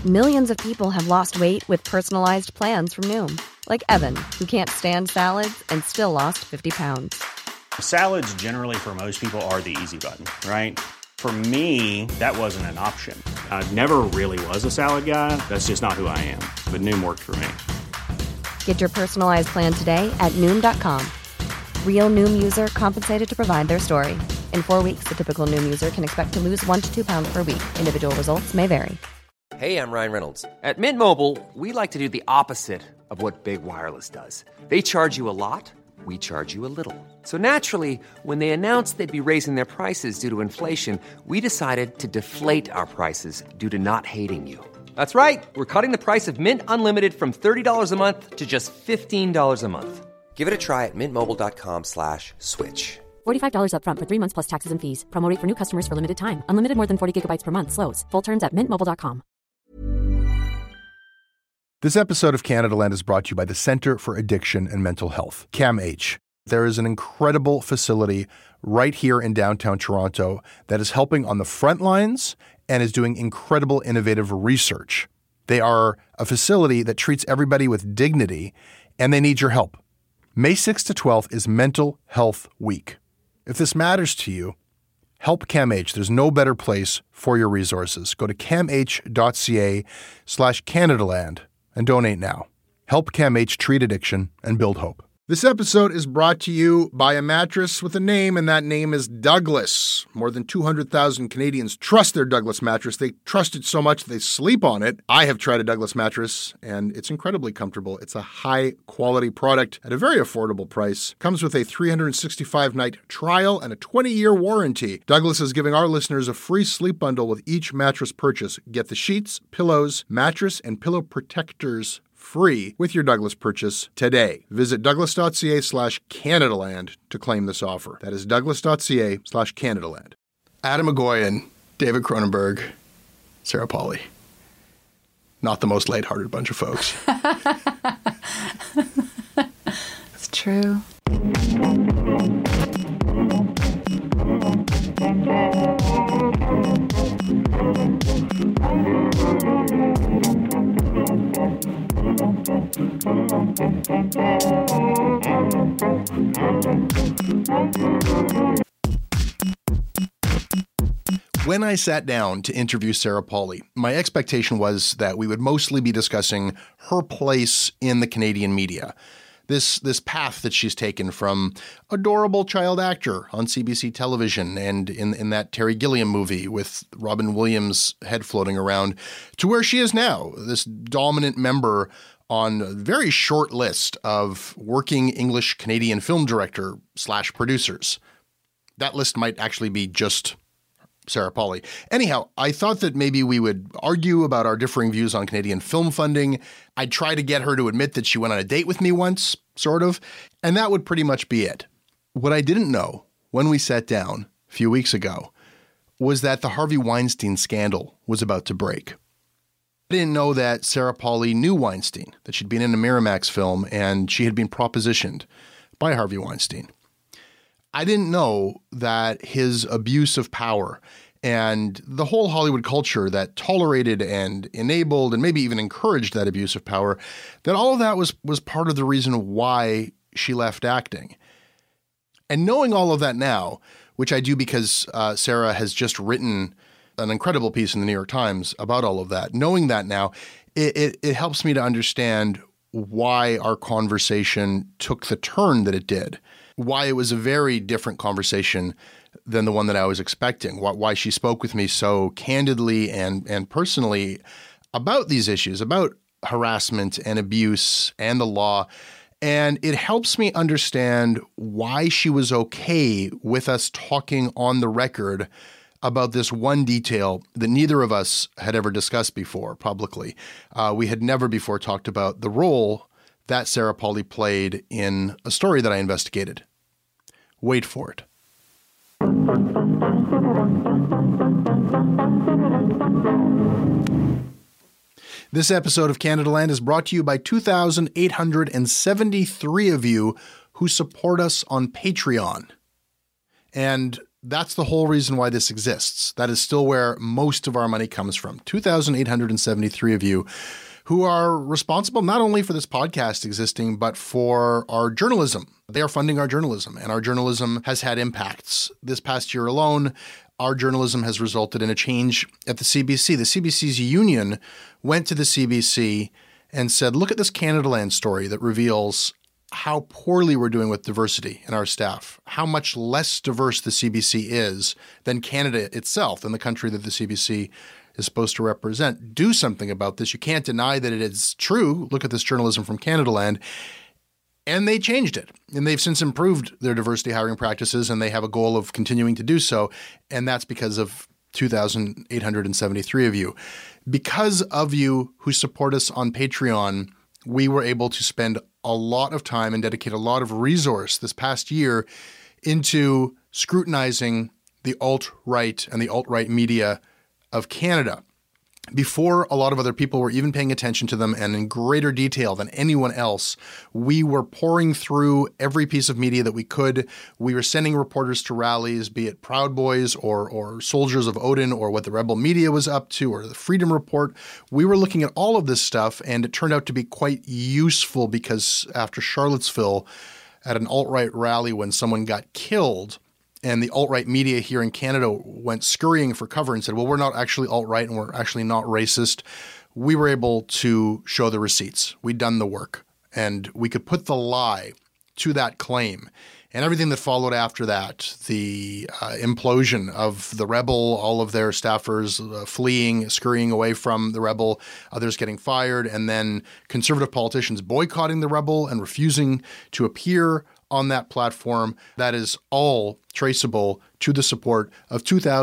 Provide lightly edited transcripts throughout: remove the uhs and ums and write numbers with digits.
Millions of people have lost weight with personalized plans from Noom. Like Evan, who can't stand salads and still lost 50 pounds. Salads generally for most people are the easy button, right? For me, that wasn't an option. I never really was a salad guy. That's just not who I am. But Noom worked for me. Get your personalized plan today at Noom.com. Real Noom user compensated to provide their story. In 4 weeks, the typical Noom user can expect to lose 1 to 2 pounds per week. Individual results may vary. Hey, I'm Ryan Reynolds. At Mint Mobile, we like to do the opposite of what Big Wireless does. They charge you a lot, we charge you a little. So naturally, when they announced they'd be raising their prices due to inflation, we decided to deflate our prices due to not hating you. That's right. We're cutting the price of Mint Unlimited from $30 a month to just $15 a month. Give it a try at mintmobile.com/switch. $45 up front for 3 months plus taxes and fees. Promo rate for new customers for limited time. Unlimited more than 40 gigabytes per month. Slows full terms at mintmobile.com. This episode of Canadaland is brought to you by the Centre for Addiction and Mental Health, CAMH. There is an incredible facility right here in downtown Toronto that is helping on the front lines and is doing incredible innovative research. They are a facility that treats everybody with dignity, and they need your help. May 6th to 12th is Mental Health Week. If this matters to you, help CAMH. There's no better place for your resources. Go to camh.ca/Canadaland and donate now. Help CAMH treat addiction and build hope. This episode is brought to you by a mattress with a name, and that name is Douglas. More than 200,000 Canadians trust their Douglas mattress. They trust it so much they sleep on it. I have tried a Douglas mattress, and it's incredibly comfortable. It's a high-quality product at a very affordable price. Comes with a 365-night trial and a 20-year warranty. Douglas is giving our listeners a free sleep bundle with each mattress purchase. Get the sheets, pillows, mattress, and pillow protectors free with your Douglas purchase today. Visit douglas.ca/Canadaland to claim this offer. That is douglas.ca/Canadaland. Adam McGoyan, David Cronenberg, Sarah Polley. Not the most lighthearted bunch of folks. It's true. When I sat down to interview Sarah Polley, my expectation was that we would mostly be discussing her place in the Canadian media. This path that she's taken from adorable child actor on CBC television and in that Terry Gilliam movie with Robin Williams' head floating around to where she is now, this dominant member on a very short list of working English Canadian film director / producers. That list might actually be just Sarah Polley. Anyhow, I thought that maybe we would argue about our differing views on Canadian film funding. I'd try to get her to admit that she went on a date with me once, sort of, and that would pretty much be it. What I didn't know when we sat down a few weeks ago was that the Harvey Weinstein scandal was about to break. I didn't know that Sarah Polley knew Weinstein, that she'd been in a Miramax film and she had been propositioned by Harvey Weinstein. I didn't know that his abuse of power and the whole Hollywood culture that tolerated and enabled and maybe even encouraged that abuse of power, that all of that was part of the reason why she left acting. And knowing all of that now, which I do because Sarah has just written an incredible piece in the New York Times about all of that, knowing that now, it helps me to understand why our conversation took the turn that it did. Why it was a very different conversation than the one that I was expecting, why she spoke with me so candidly and personally about these issues, about harassment and abuse and the law. And it helps me understand why she was okay with us talking on the record about this one detail that neither of us had ever discussed before publicly. We had never before talked about the role that Sarah Polley played in a story that I investigated. Wait for it. This episode of Canadaland is brought to you by 2,873 of you who support us on Patreon. And That's the whole reason why this exists. That is still where most of our money comes from. 2,873 of you who are responsible not only for this podcast existing, but for our journalism. They are funding our journalism, and our journalism has had impacts. This past year alone, our journalism has resulted in a change at the CBC. The CBC's union went to the CBC and said, look at this Canadaland story that reveals how poorly we're doing with diversity in our staff, how much less diverse the CBC is than Canada itself, than the country that the CBC is supposed to represent. Do something about this. You can't deny that it is true. Look at this journalism from Canadaland. And they changed it. And they've since improved their diversity hiring practices, and they have a goal of continuing to do so. And that's because of 2,873 of you. Because of you who support us on Patreon, we were able to spend a lot of time and dedicate a lot of resource this past year into scrutinizing the alt-right and the alt-right media of Canada. Before a lot of other people were even paying attention to them, and in greater detail than anyone else, we were pouring through every piece of media that we could. We were sending reporters to rallies, be it Proud Boys or Soldiers of Odin or what the Rebel Media was up to or the Freedom Report. We were looking at all of this stuff, and it turned out to be quite useful because after Charlottesville, at an alt-right rally when someone got killed, and the alt-right media here in Canada went scurrying for cover and said, well, we're not actually alt-right and we're actually not racist. We were able to show the receipts. We'd done the work, and we could put the lie to that claim. And everything that followed after that, the implosion of the Rebel, all of their staffers fleeing, scurrying away from the Rebel, others getting fired, and then conservative politicians boycotting the Rebel and refusing to appear on that platform, that is all traceable to the support of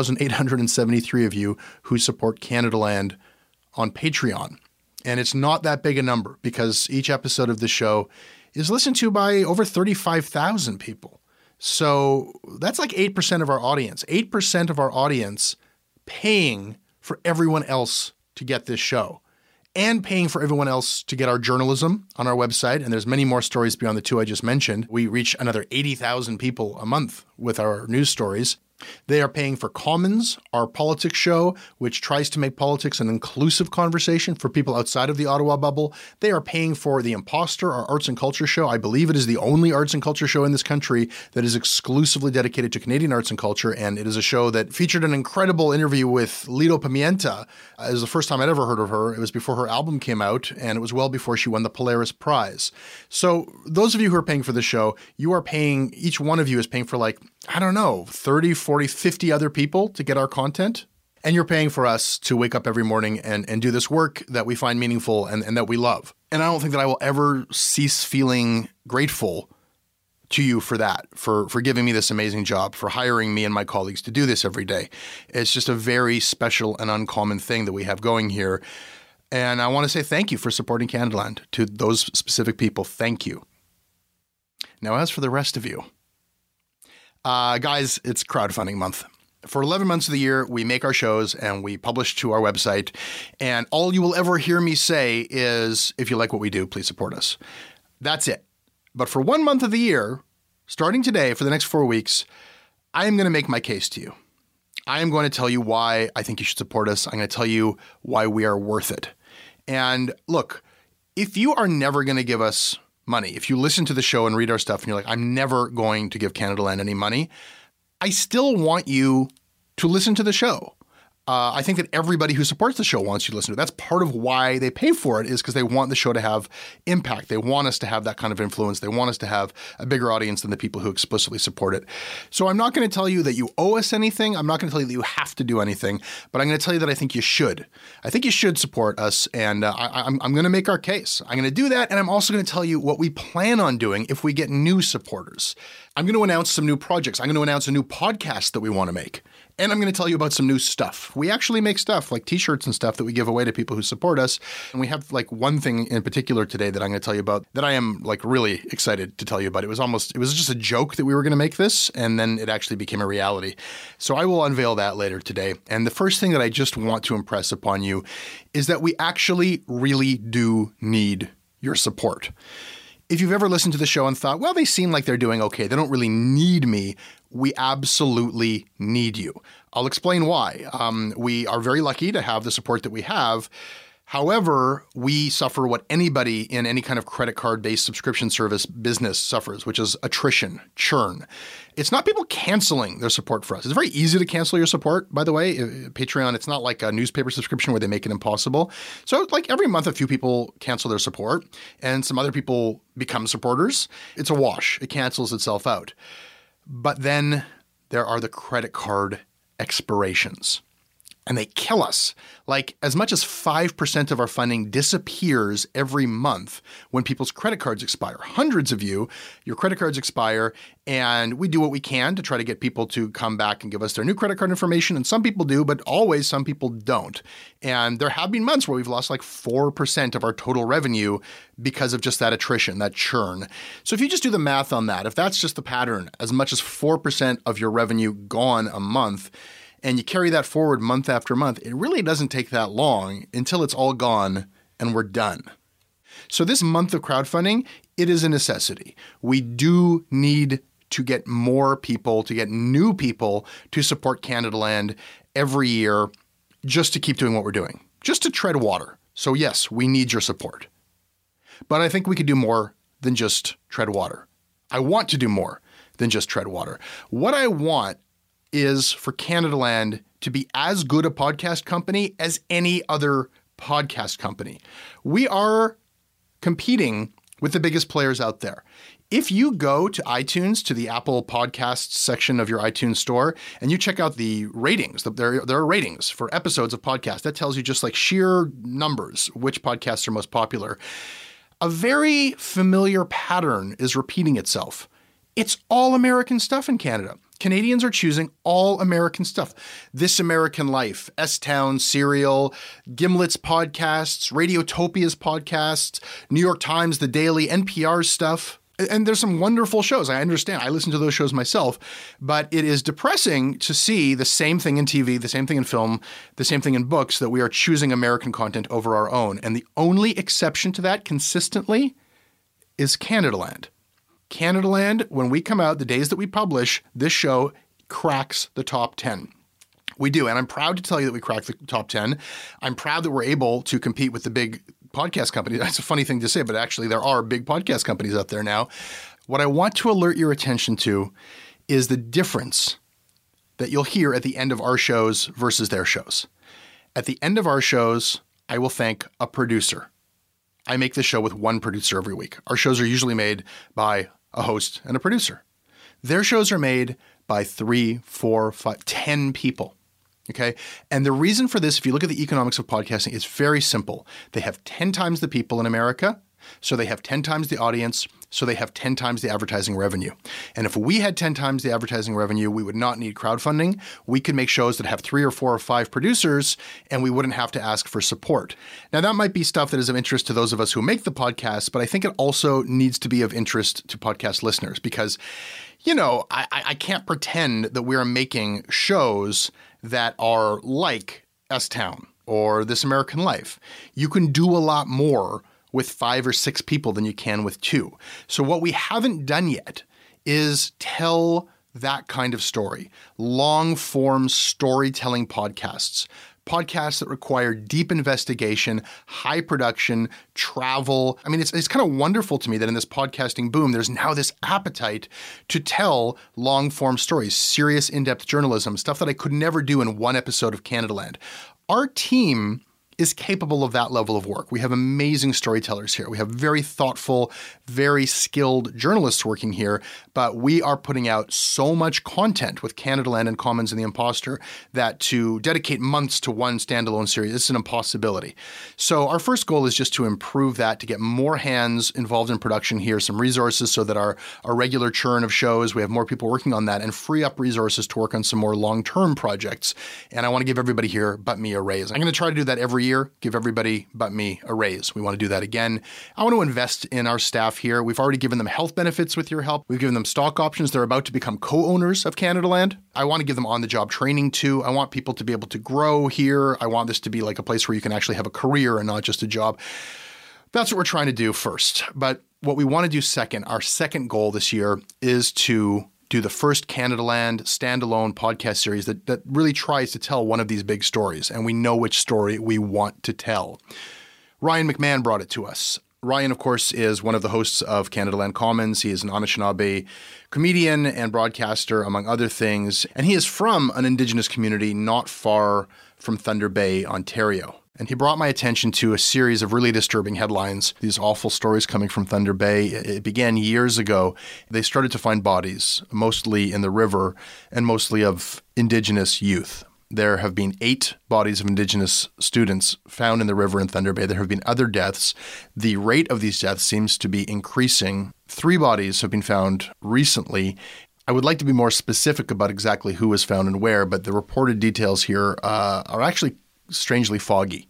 2,873 of you who support Canadaland on Patreon. And it's not that big a number because each episode of the show is listened to by over 35,000 people. So that's like 8% of our audience. 8% of our audience paying for everyone else to get this show, and paying for everyone else to get our journalism on our website. And there's many more stories beyond the two I just mentioned. We reach another 80,000 people a month with our news stories. They are paying for Commons, our politics show, which tries to make politics an inclusive conversation for people outside of the Ottawa bubble. They are paying for The Imposter, our arts and culture show. I believe it is the only arts and culture show in this country that is exclusively dedicated to Canadian arts and culture, and it is a show that featured an incredible interview with Lido Pimienta. It was the first time I'd ever heard of her. It was before her album came out, and it was well before she won the Polaris Prize. So those of you who are paying for the show, you are paying, each one of you is paying for like, I don't know, 30, 40, 50 other people to get our content. And you're paying for us to wake up every morning and do this work that we find meaningful and that we love. And I don't think that I will ever cease feeling grateful to you for that, for giving me this amazing job, for hiring me and my colleagues to do this every day. It's just a very special and uncommon thing that we have going here. And I want to say thank you for supporting Canadaland. To those specific people, thank you. Now, as for the rest of you, guys, it's crowdfunding month. For 11 months of the year, we make our shows and we publish to our website. And all you will ever hear me say is, if you like what we do, please support us. That's it. But for 1 month of the year, starting today for the next 4 weeks, I am going to make my case to you. I am going to tell you why I think you should support us. I'm going to tell you why we are worth it. And look, if you are never going to give us money, if you listen to the show and read our stuff and you're like, I'm never going to give Canadaland any money, I still want you to listen to the show. I think that everybody who supports the show wants you to listen to it. That's part of why they pay for it, is because they want the show to have impact. They want us to have that kind of influence. They want us to have a bigger audience than the people who explicitly support it. So I'm not going to tell you that you owe us anything. I'm not going to tell you that you have to do anything, but I'm going to tell you that I think you should. I think you should support us, and I'm going to make our case. I'm going to do that, and I'm also going to tell you what we plan on doing if we get new supporters. I'm going to announce some new projects. I'm going to announce a new podcast that we want to make. And I'm going to tell you about some new stuff. We actually make stuff like t-shirts and stuff that we give away to people who support us. And we have like one thing in particular today that I'm going to tell you about that I am like really excited to tell you about. It was just a joke that we were going to make this, and then it actually became a reality. So I will unveil that later today. And the first thing that I just want to impress upon you is that we actually really do need your support. If you've ever listened to the show and thought, well, they seem like they're doing okay, they don't really need me, we absolutely need you. I'll explain why. We are very lucky to have the support that we have. However, we suffer what anybody in any kind of credit card-based subscription service business suffers, which is attrition, churn. It's not people canceling their support for us. It's very easy to cancel your support, by the way. Patreon, it's not like a newspaper subscription where they make it impossible. So like every month, a few people cancel their support and some other people become supporters. It's a wash. It cancels itself out. But then there are the credit card expirations. And they kill us. Like as much as 5% of our funding disappears every month when people's credit cards expire. Hundreds of you, your credit cards expire, and we do what we can to try to get people to come back and give us their new credit card information. And some people do, but always some people don't. And there have been months where we've lost like 4% of our total revenue because of just that attrition, that churn. So if you just do the math on that, if that's just the pattern, as much as 4% of your revenue gone a month, and you carry that forward month after month, it really doesn't take that long until it's all gone and we're done. So this month of crowdfunding, it is a necessity. We do need to get more people, to get new people to support Canadaland every year just to keep doing what we're doing, just to tread water. So yes, we need your support. But I think we could do more than just tread water. I want to do more than just tread water. What I want is for Canadaland to be as good a podcast company as any other podcast company. We are competing with the biggest players out there. If you go to iTunes, to the Apple Podcasts section of your iTunes store, and you check out the ratings, there are ratings for episodes of podcasts. That tells you just like sheer numbers, which podcasts are most popular. A very familiar pattern is repeating itself. It's all American stuff in Canada. Canadians are choosing all American stuff. This American Life, S-Town, Serial, Gimlet's podcasts, Radiotopia's podcasts, New York Times, The Daily, NPR's stuff. And there's some wonderful shows. I understand. I listen to those shows myself. But it is depressing to see the same thing in TV, the same thing in film, the same thing in books, that we are choosing American content over our own. And the only exception to that consistently is Canadaland. Canadaland, when we come out, the days that we publish, this show cracks the top 10. We do, and I'm proud to tell you that we cracked the top 10. I'm proud that we're able to compete with the big podcast companies. That's a funny thing to say, but actually there are big podcast companies out there now. What I want to alert your attention to is the difference that you'll hear at the end of our shows versus their shows. At the end of our shows, I will thank a producer. I make this show with one producer every week. Our shows are usually made by a host and a producer. Their shows are made by 3, 4, 5, 10 people. Okay. And the reason for this, if you look at the economics of podcasting, it's very simple. They have 10 times the people in America. So they have 10 times the audience. So they have 10 times the advertising revenue. And if we had 10 times the advertising revenue, we would not need crowdfunding. We could make shows that have 3 or 4 or 5 producers, and we wouldn't have to ask for support. Now, that might be stuff that is of interest to those of us who make the podcast, but I think it also needs to be of interest to podcast listeners because, you know, I can't pretend that we are making shows that are like S-Town or This American Life. You can do a lot more with 5 or 6 people than you can with 2. So what we haven't done yet is tell that kind of story. Long-form storytelling podcasts. Podcasts that require deep investigation, high production, travel. I mean, it's kind of wonderful to me that in this podcasting boom, there's now this appetite to tell long-form stories, serious in-depth journalism, stuff that I could never do in one episode of Canadaland. Our team is capable of that level of work. We have amazing storytellers here. We have very thoughtful, very skilled journalists working here, but we are putting out so much content with Canadaland and Commons and The Imposter that to dedicate months to one standalone series is an impossibility. So our first goal is just to improve that, to get more hands involved in production here, some resources so that our regular churn of shows, we have more people working on that, and free up resources to work on some more long-term projects. And I want to give everybody here but me a raise. I'm going to try to do that every year, give everybody but me a raise. We want to do that again. I want to invest in our staff here. We've already given them health benefits with your help. We've given them stock options. They're about to become co-owners of Canadaland. I want to give them on-the-job training too. I want people to be able to grow here. I want this to be like a place where you can actually have a career and not just a job. That's what we're trying to do first. But what we want to do second, our second goal this year, is to do the first Canadaland standalone podcast series that really tries to tell one of these big stories, and we know which story we want to tell. Ryan McMahon brought it to us. Ryan, of course, is one of the hosts of Canadaland Commons. He is an Anishinaabe comedian and broadcaster, among other things, and he is from an Indigenous community not far from Thunder Bay, Ontario. And he brought my attention to a series of really disturbing headlines, these awful stories coming from Thunder Bay. It began years ago. They started to find bodies, mostly in the river, and mostly of Indigenous youth. There have been 8 bodies of Indigenous students found in the river in Thunder Bay. There have been other deaths. The rate of these deaths seems to be increasing. 3 bodies have been found recently. I would like to be more specific about exactly who was found and where, but the reported details here are actually strangely foggy.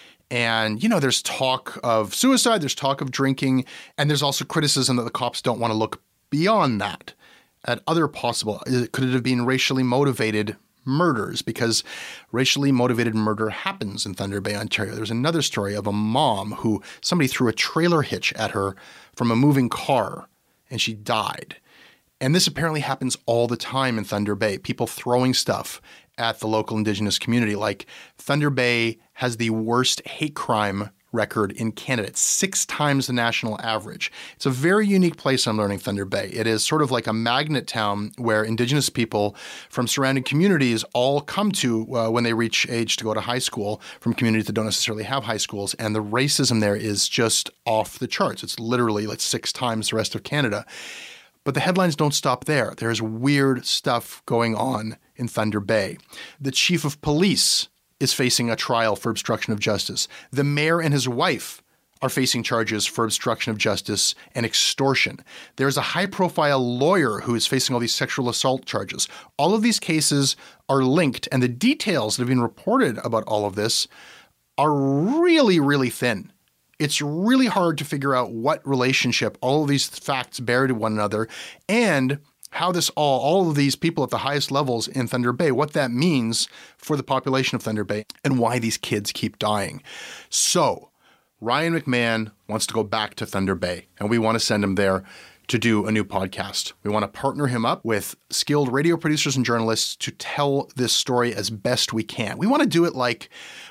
And, there's talk of suicide, there's talk of drinking, and there's also criticism that the cops don't want to look beyond that at other possible. Could it have been racially motivated murders? Because racially motivated murder happens in Thunder Bay, Ontario. There's another story of a mom who somebody threw a trailer hitch at her from a moving car, and she died. And this apparently happens all the time in Thunder Bay, people throwing stuff at the local Indigenous community. Like, Thunder Bay has the worst hate crime record in Canada. It's 6 times the national average. It's a very unique place, I'm learning, Thunder Bay. It is sort of like a magnet town where Indigenous people from surrounding communities all come to when they reach age to go to high school, from communities that don't necessarily have high schools. And the racism there is just off the charts. It's literally like 6 times the rest of Canada. But the headlines don't stop there. There's weird stuff going on in Thunder Bay. The chief of police is facing a trial for obstruction of justice. The mayor and his wife are facing charges for obstruction of justice and extortion. There's a high-profile lawyer who is facing all these sexual assault charges. All of these cases are linked, and the details that have been reported about all of this are really, really thin. It's really hard to figure out what relationship all of these facts bear to one another, and how this all of these people at the highest levels in Thunder Bay, what that means for the population of Thunder Bay, and why these kids keep dying. So, Ryan McMahon wants to go back to Thunder Bay, and we want to send him there to do a new podcast. We want to partner him up with skilled radio producers and journalists to tell this story as best we can. We want to do it like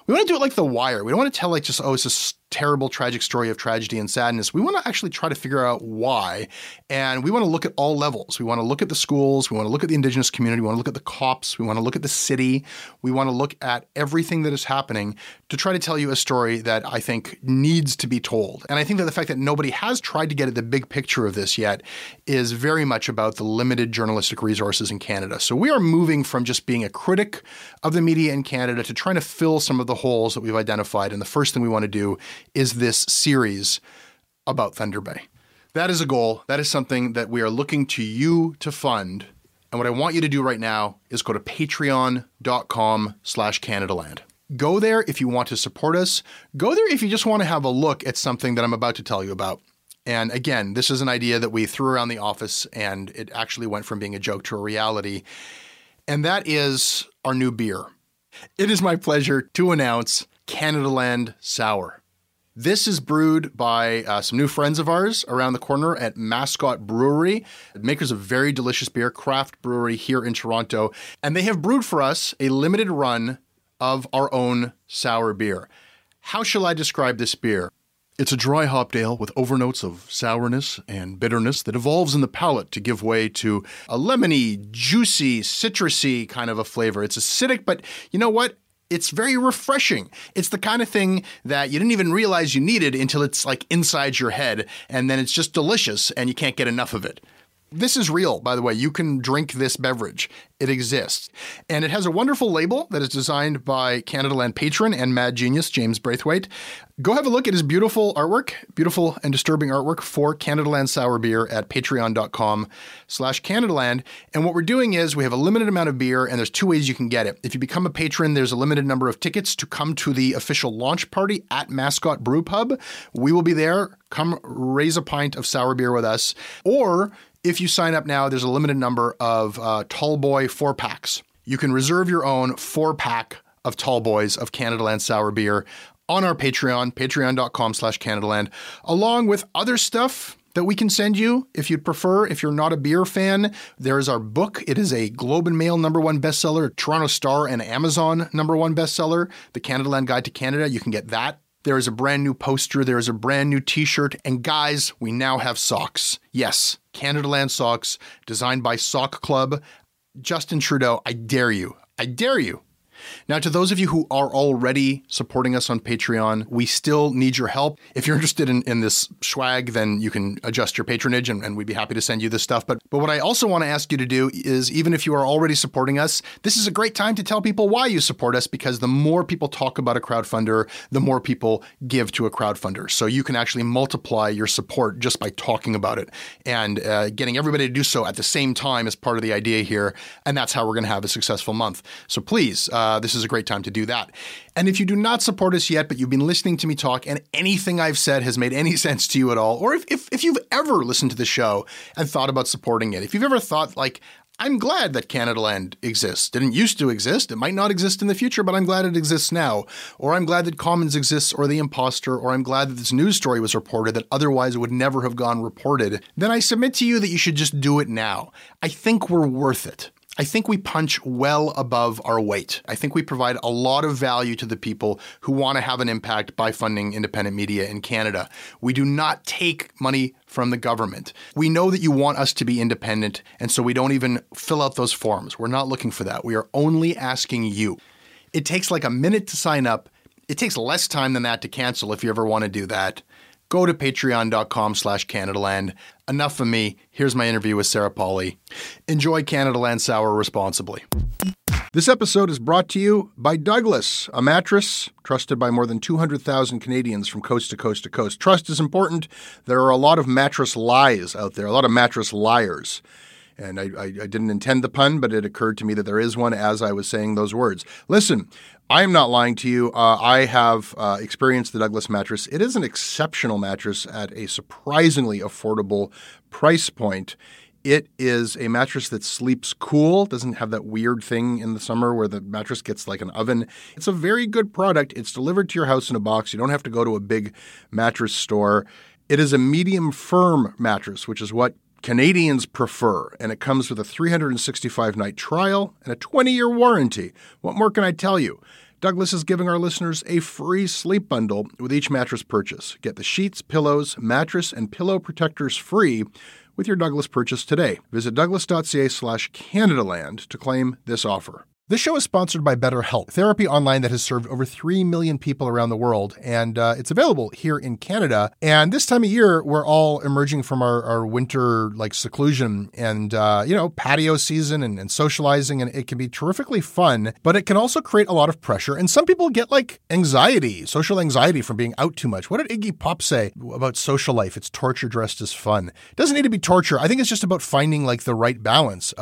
The Wire. We don't want to tell it's a terrible, tragic story of tragedy and sadness. We want to actually try to figure out why. And we want to look at all levels. We want to look at the schools. We want to look at the Indigenous community. We want to look at the cops. We want to look at the city. We want to look at everything that is happening to try to tell you a story that I think needs to be told. And I think that the fact that nobody has tried to get at the big picture of this yet is very much about the limited journalistic resources in Canada. So we are moving from just being a critic of the media in Canada to trying to fill some of the holes that we've identified. And the first thing we want to do is this series about Thunder Bay. That is a goal. That is something that we are looking to you to fund. And what I want you to do right now is go to patreon.com/Canadaland. Go there if you want to support us. Go there if you just want to have a look at something that I'm about to tell you about. And again, this is an idea that we threw around the office, and it actually went from being a joke to a reality. And that is our new beer. It is my pleasure to announce Canadaland Sour. This is brewed by some new friends of ours around the corner at Mascot Brewery, makers of very delicious beer, craft brewery here in Toronto. And they have brewed for us a limited run of our own sour beer. How shall I describe this beer? It's a dry hopped ale with overnotes of sourness and bitterness that evolves in the palate to give way to a lemony, juicy, citrusy kind of a flavor. It's acidic, but you know what? It's very refreshing. It's the kind of thing that you didn't even realize you needed until it's like inside your head, and then it's just delicious and you can't get enough of it. This is real, by the way. You can drink this beverage. It exists. And it has a wonderful label that is designed by Canadaland patron and mad genius James Braithwaite. Go have a look at his beautiful artwork, beautiful and disturbing artwork for Canadaland Sour Beer at patreon.com/Canadaland. And what we're doing is we have a limited amount of beer, and there's 2 ways you can get it. If you become a patron, there's a limited number of tickets to come to the official launch party at Mascot Brew Pub. We will be there. Come raise a pint of sour beer with us. Or if you sign up now, there's a limited number of Tall Boy 4-packs. You can reserve your own 4-pack of Tall Boys of Canadaland Sour Beer on our Patreon, patreon.com/Canadaland, along with other stuff that we can send you if you'd prefer. If you're not a beer fan, there is our book. It is a Globe and Mail #1 bestseller, Toronto Star and Amazon #1 bestseller, The Canadaland Guide to Canada. You can get that. There is a brand new poster. There is a brand new t-shirt. And guys, we now have socks. Yes, Canadaland socks designed by Sock Club. Justin Trudeau, I dare you. I dare you. Now, to those of you who are already supporting us on Patreon, we still need your help. If you're interested in this swag, then you can adjust your patronage and we'd be happy to send you this stuff. But what I also want to ask you to do is, even if you are already supporting us, this is a great time to tell people why you support us, because the more people talk about a crowdfunder, the more people give to a crowdfunder. So you can actually multiply your support just by talking about it. And getting everybody to do so at the same time is part of the idea here. And that's how we're going to have a successful month. So please, this is a great time to do that. And if you do not support us yet, but you've been listening to me talk and anything I've said has made any sense to you at all, or if you've ever listened to the show and thought about supporting it, if you've ever thought like, I'm glad that Canadaland exists. Didn't used to exist. It might not exist in the future, but I'm glad it exists now. Or I'm glad that Commons exists, or The Imposter, or I'm glad that this news story was reported that otherwise would never have gone reported. Then I submit to you that you should just do it now. I think we're worth it. I think we punch well above our weight. I think we provide a lot of value to the people who want to have an impact by funding independent media in Canada. We do not take money from the government. We know that you want us to be independent, and so we don't even fill out those forms. We're not looking for that. We are only asking you. It takes like a minute to sign up. It takes less time than that to cancel if you ever want to do that. Go to patreon.com/Canadaland. Enough of me. Here's my interview with Sarah Polley. Enjoy Canadaland Sour responsibly. This episode is brought to you by Douglas, a mattress trusted by more than 200,000 Canadians from coast to coast to coast. Trust is important. There are a lot of mattress lies out there, a lot of mattress liars. And I didn't intend the pun, but it occurred to me that there is one as I was saying those words. Listen, I am not lying to you. I have experienced the Douglas mattress. It is an exceptional mattress at a surprisingly affordable price point. It is a mattress that sleeps cool, doesn't have that weird thing in the summer where the mattress gets like an oven. It's a very good product. It's delivered to your house in a box. You don't have to go to a big mattress store. It is a medium firm mattress, which is what Canadians prefer, and it comes with a 365-night trial and a 20-year warranty. What more can I tell you? Douglas is giving our listeners a free sleep bundle with each mattress purchase. Get the sheets, pillows, mattress, and pillow protectors free with your Douglas purchase today. Visit douglas.ca/Canadaland to claim this offer. This show is sponsored by BetterHelp, therapy online that has served over 3 million people around the world, and it's available here in Canada. And this time of year, we're all emerging from our winter seclusion and patio season and socializing, and it can be terrifically fun, but it can also create a lot of pressure. And some people get anxiety, social anxiety from being out too much. What did Iggy Pop say about social life? It's torture dressed as fun. It doesn't need to be torture. I think it's just about finding the right balance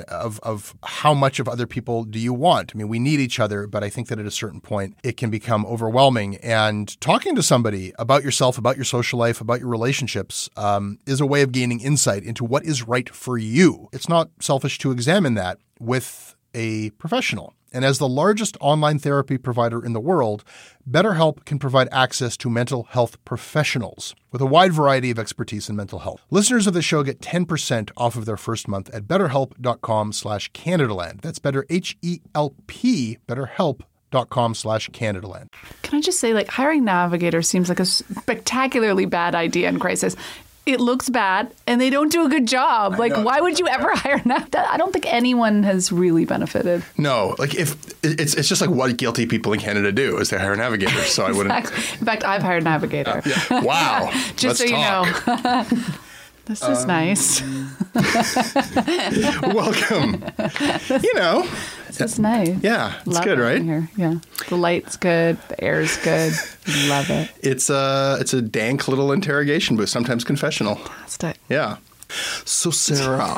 of how much of other people do you want. I mean, we need each other, but I think that at a certain point, it can become overwhelming. And talking to somebody about yourself, about your social life, about your relationships is a way of gaining insight into what is right for you. It's not selfish to examine that with a professional. And as the largest online therapy provider in the world, BetterHelp can provide access to mental health professionals with a wide variety of expertise in mental health. Listeners of the show get 10% off of their first month at betterhelp.com/Canadaland. That's better, H-E-L-P, betterhelp.com/Canadaland. Can I just say, hiring Navigator seems like a spectacularly bad idea in crisis. It looks bad, and they don't do a good job. Why would you ever hire Navigator? I don't think anyone has really benefited. No, if it's just what guilty people in Canada do is they hire Navigators. So I wouldn't. In fact, I've hired Navigator. Yeah. Wow. Just Let's so talk. you know. This is nice. Welcome. This is nice. Yeah, it's Love good, it right? Here. Yeah, the light's good, the air's good. Love it. It's a dank little interrogation booth, sometimes confessional. Fantastic. Yeah. So Sarah.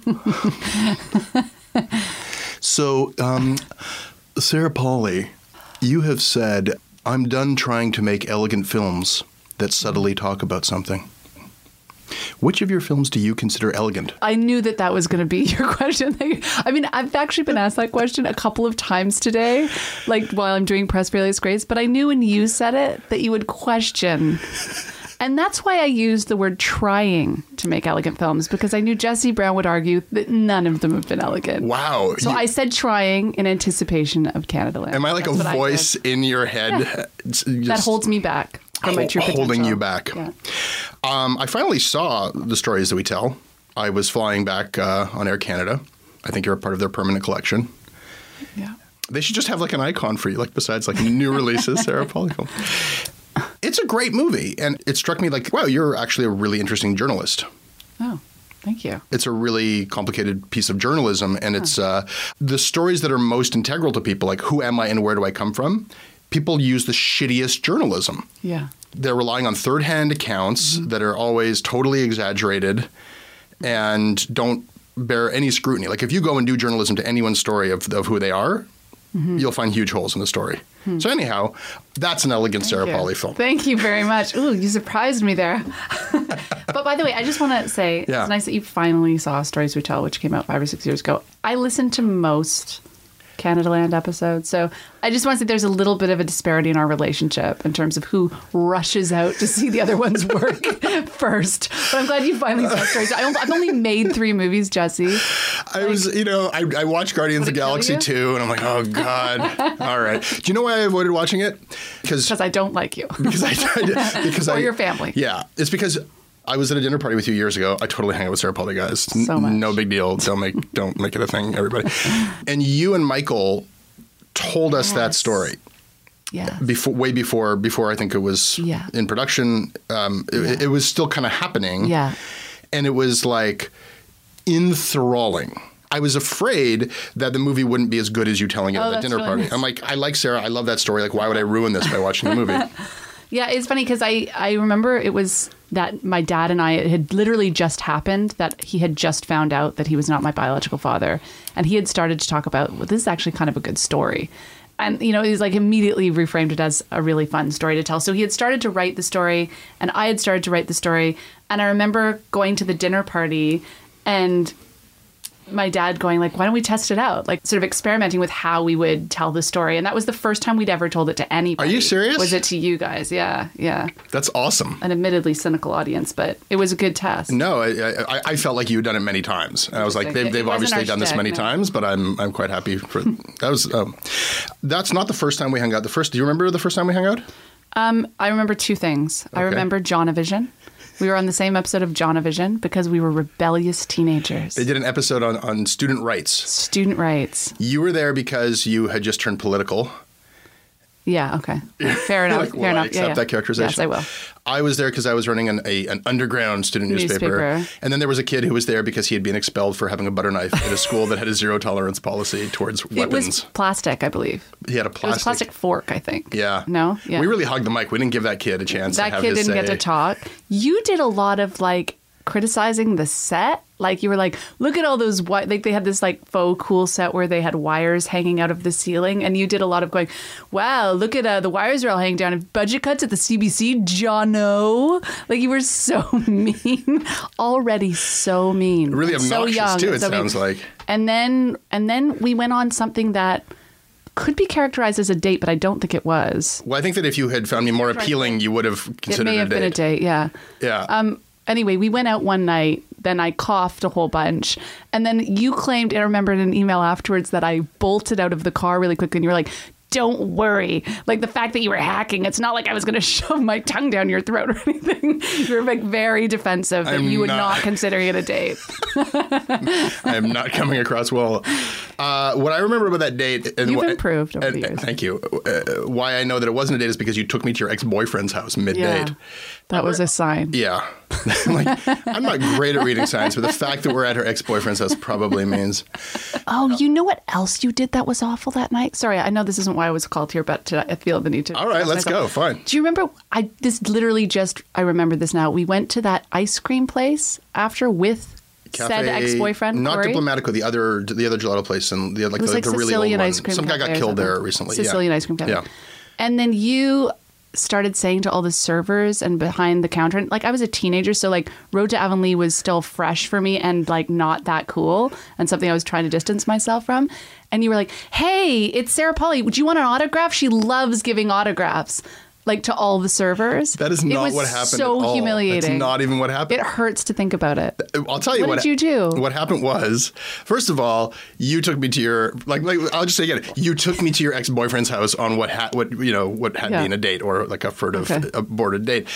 Sarah Polley, you have said, I'm done trying to make elegant films that subtly talk about something. Which of your films do you consider elegant? I knew that was going to be your question. I mean, I've actually been asked that question a couple of times today, while I'm doing Press Fairly Grace, but I knew when you said it that you would question And that's why I used the word trying to make elegant films, because I knew Jesse Brown would argue that none of them have been elegant. Wow. So I said trying in anticipation of Canadaland. Am I like That's a voice in your head? That holds me back from my true potential. Holding you back. Yeah. I finally saw The Stories That We Tell. I was flying back on Air Canada. I think you're a part of their permanent collection. Yeah. They should just have like an icon for you, like besides like new releases, Sarah Polley. It's a great movie. And it struck me like, wow, you're actually a really interesting journalist. Oh, thank you. It's a really complicated piece of journalism. And it's the stories that are most integral to people, like who am I and where do I come from? People use the shittiest journalism. Yeah. They're relying on third-hand accounts that are always totally exaggerated and don't bear any scrutiny. Like if you go and do journalism to anyone's story of who they are, you'll find huge holes in the story. So anyhow, that's an elegant Sarah Polley film. Thank you very much. Ooh, you surprised me there. But by the way, I just want to say, it's nice that you finally saw Stories We Tell, which came out 5 or 6 years ago. I listened to most Canadaland episodes, so I just want to say there's a little bit of a disparity in our relationship in terms of who rushes out to see the other one's work first. But I'm glad you finally saw Stories. I've only made 3 movies, Jesse. I watched Guardians of the Galaxy 2, and I'm like, oh, God. All right. Do you know why I avoided watching it? Because I don't like you. Because or your family. Yeah. It's because I was at a dinner party with you years ago. I totally hang out with Sarah Polley, guys. So much. No big deal. Don't make it a thing, everybody. And you and Michael told us that story. Yeah. Way before I think it was in production. It was still kind of happening. Yeah. And it was like enthralling. I was afraid that the movie wouldn't be as good as you telling it at the dinner party. Nice. I'm like, I like Sarah. I love that story. Like, why would I ruin this by watching the movie? Yeah, it's funny because I remember it was that my dad and I, it had literally just happened that he had just found out that he was not my biological father. And he had started to talk about, well, this is actually kind of a good story. And, he's like immediately reframed it as a really fun story to tell. So he had started to write the story and I had started to write the story. And I remember going to the dinner party and my dad going like, why don't we test it out? Like sort of experimenting with how we would tell the story. And that was the first time we'd ever told it to anybody. Are you serious? Was it to you guys? Yeah. Yeah. That's awesome. An admittedly cynical audience, but it was a good test. No, I felt like you had done it many times. And I was like, they've obviously done this many times, but I'm quite happy for that. Was that's not the first time we hung out. Do you remember the first time we hung out? I remember 2 things. Okay. I remember Jonavision. We were on the same episode of Jonavision because we were rebellious teenagers. They did an episode on student rights. Student rights. You were there because you had just turned political. Yeah, okay. Fair enough. Fair enough. I accept that characterization. Yes, I will. I was there because I was running an underground student newspaper. And then there was a kid who was there because he had been expelled for having a butter knife at a school that had a zero tolerance policy towards weapons. It was plastic, I believe. He had a plastic. It was plastic fork, I think. Yeah. No? Yeah. We really hugged the mic. We didn't give that kid a chance to have his say. That kid didn't get to talk. You did a lot of criticizing the set. Like you were like, look at all those they had this faux cool set where they had wires hanging out of the ceiling, and you did a lot of going, wow, look at the wires are all hanging down. Budget cuts at the CBC, Jono. Like you were so mean, already so mean, really obnoxious so young, too. It so sounds like. And then we went on something that could be characterized as a date, but I don't think it was. Well, I think that if you had found me more appealing, you would have considered it. It may have been a date. Yeah. Yeah. Anyway, we went out one night, then I coughed a whole bunch. And then you claimed, I remember in an email afterwards, that I bolted out of the car really quickly. And you were like, don't worry. Like the fact that you were hacking, it's not like I was going to shove my tongue down your throat or anything. You were very defensive that you would not consider it a date. I am not coming across well. What I remember about that date... You've improved over the years. Thank you. Why I know that it wasn't a date is because you took me to your ex-boyfriend's house mid-date. Yeah, that was a sign. Yeah. I'm not great at reading signs, but the fact that we're at her ex-boyfriend's house probably means... Oh, you know what else you did that was awful that night? Sorry, I know this isn't why I was called here, but I feel the need to... All right, let's go. Fine. Do you remember... I remember this now. We went to that ice cream place after with... said ex-boyfriend, not Corey? Diplomatico, the other gelato place, and the really Sicilian old ice cream. Some guy got killed there recently. Sicilian ice cream cafe. Yeah. And then you started saying to all the servers and behind the counter, and I was a teenager, so Road to Avonlea was still fresh for me and not that cool and something I was trying to distance myself from. And you were like, "Hey, it's Sarah Polley. Would you want an autograph? She loves giving autographs." like to all the servers. That is not what happened so at all. humiliating. It's not even what happened. It hurts to think about it. I'll tell you what did you do? What happened was, first of all, you took me to your I'll just say again, you took me to your ex-boyfriend's house on what had been a date or like a furtive aborted date.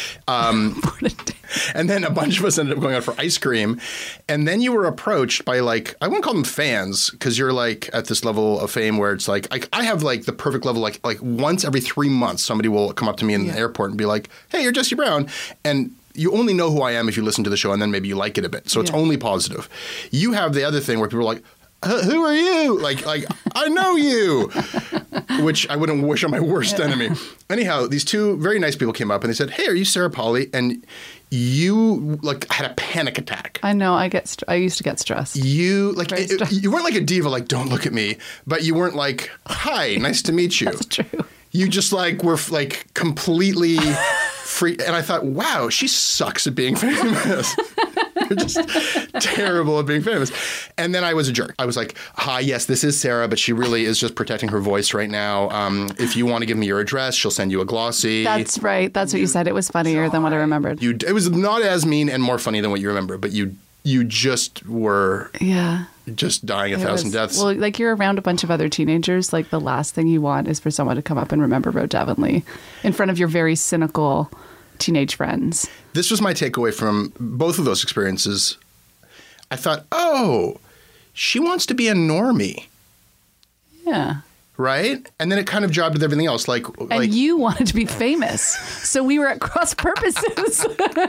And then a bunch of us ended up going out for ice cream, and then you were approached by like, I wouldn't call them fans because you're like at this level of fame where it's like I have like the perfect level, like once every 3 months somebody will come up to me in the airport and be like, hey, you're Jesse Brown, and you only know who I am if you listen to the show, and then maybe you like it a bit. So it's only positive. You have the other thing where people are like, who are you? Like I know you, which I wouldn't wish on my worst enemy. Anyhow, these two very nice people came up and they said, hey, are you Sarah Polley? And you like had a panic attack. I know. I used to get stressed. You like you weren't like a diva, like don't look at me, but you weren't like, hi, nice to meet you. That's true. You just like were like completely free, and I thought, wow, she sucks at being famous. You're just terrible at being famous. And then I was a jerk. I was like, hi, yes, this is Sarah, but she really is just protecting her voice right now. If you want to give me your address, she'll send you a glossy. That's right. That's what you said. It was funnier than what I remembered. It was not as mean and more funny than what you remember, but you just were just dying a thousand deaths. Well, like you're around a bunch of other teenagers. Like the last thing you want is for someone to come up and remember Ro Davonlea in front of your very cynical teenage friends. This was my takeaway from both of those experiences. I thought, oh, she wants to be a normie. Yeah. Right? And then it kind of jobbed with everything else. And you wanted to be famous. So we were at cross purposes.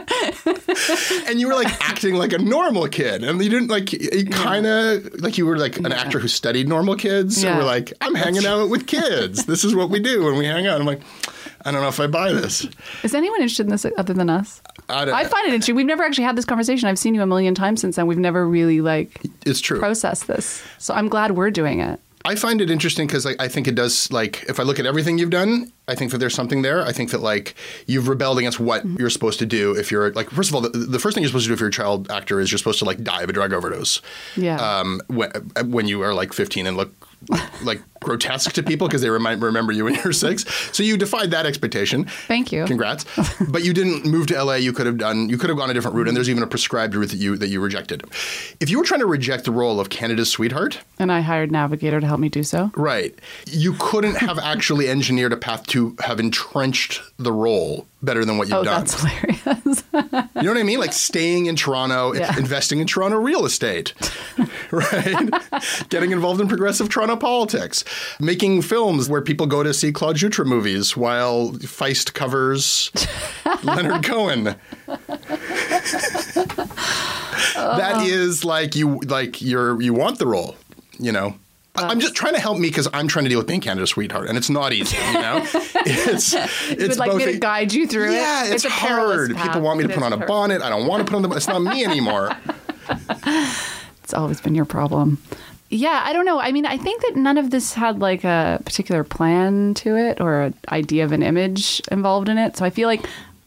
And you were like acting like a normal kid. And you didn't like, you kind of, like you were like an actor who studied normal kids. So we're like, I'm hanging out with kids. This is what we do when we hang out. I'm like, I don't know if I buy this. Is anyone interested in this other than us? I find it interesting. We've never actually had this conversation. I've seen you a million times since then. We've never really it's true. processed this. So I'm glad we're doing it. I find it interesting because I think it does, like, if I look at everything you've done, I think that there's something there. I think that, like, you've rebelled against what you're supposed to do if you're, like, first of all, the first thing you're supposed to do if you're a child actor is you're supposed to, like, die of a drug overdose. Yeah. When you are, like, 15 and look like grotesque to people because they remember you when you're 6. So you defied that expectation. Thank you. Congrats. But you didn't move to LA. You could have gone a different route, and there's even a prescribed route that you rejected. If you were trying to reject the role of Canada's sweetheart, and I hired Navigator to help me do so. Right. You couldn't have actually engineered a path to have entrenched the role better than what you've done. That's hilarious. You know what I mean? Like staying in Toronto, investing in Toronto real estate, right? Getting involved in progressive Toronto politics, making films where people go to see Claude Jutra movies while Feist covers Leonard Cohen. That is like you want the role, you know. I'm just trying to help me because I'm trying to deal with being Canada's sweetheart, and it's not easy, you know? It's would like me to guide you through it? Yeah, it's hard. People want me to put on a bonnet. I don't want to put on the bonnet. It's not me anymore. It's always been your problem. Yeah, I don't know. I mean, I think that none of this had like a particular plan to it or an idea of an image involved in it. So I feel like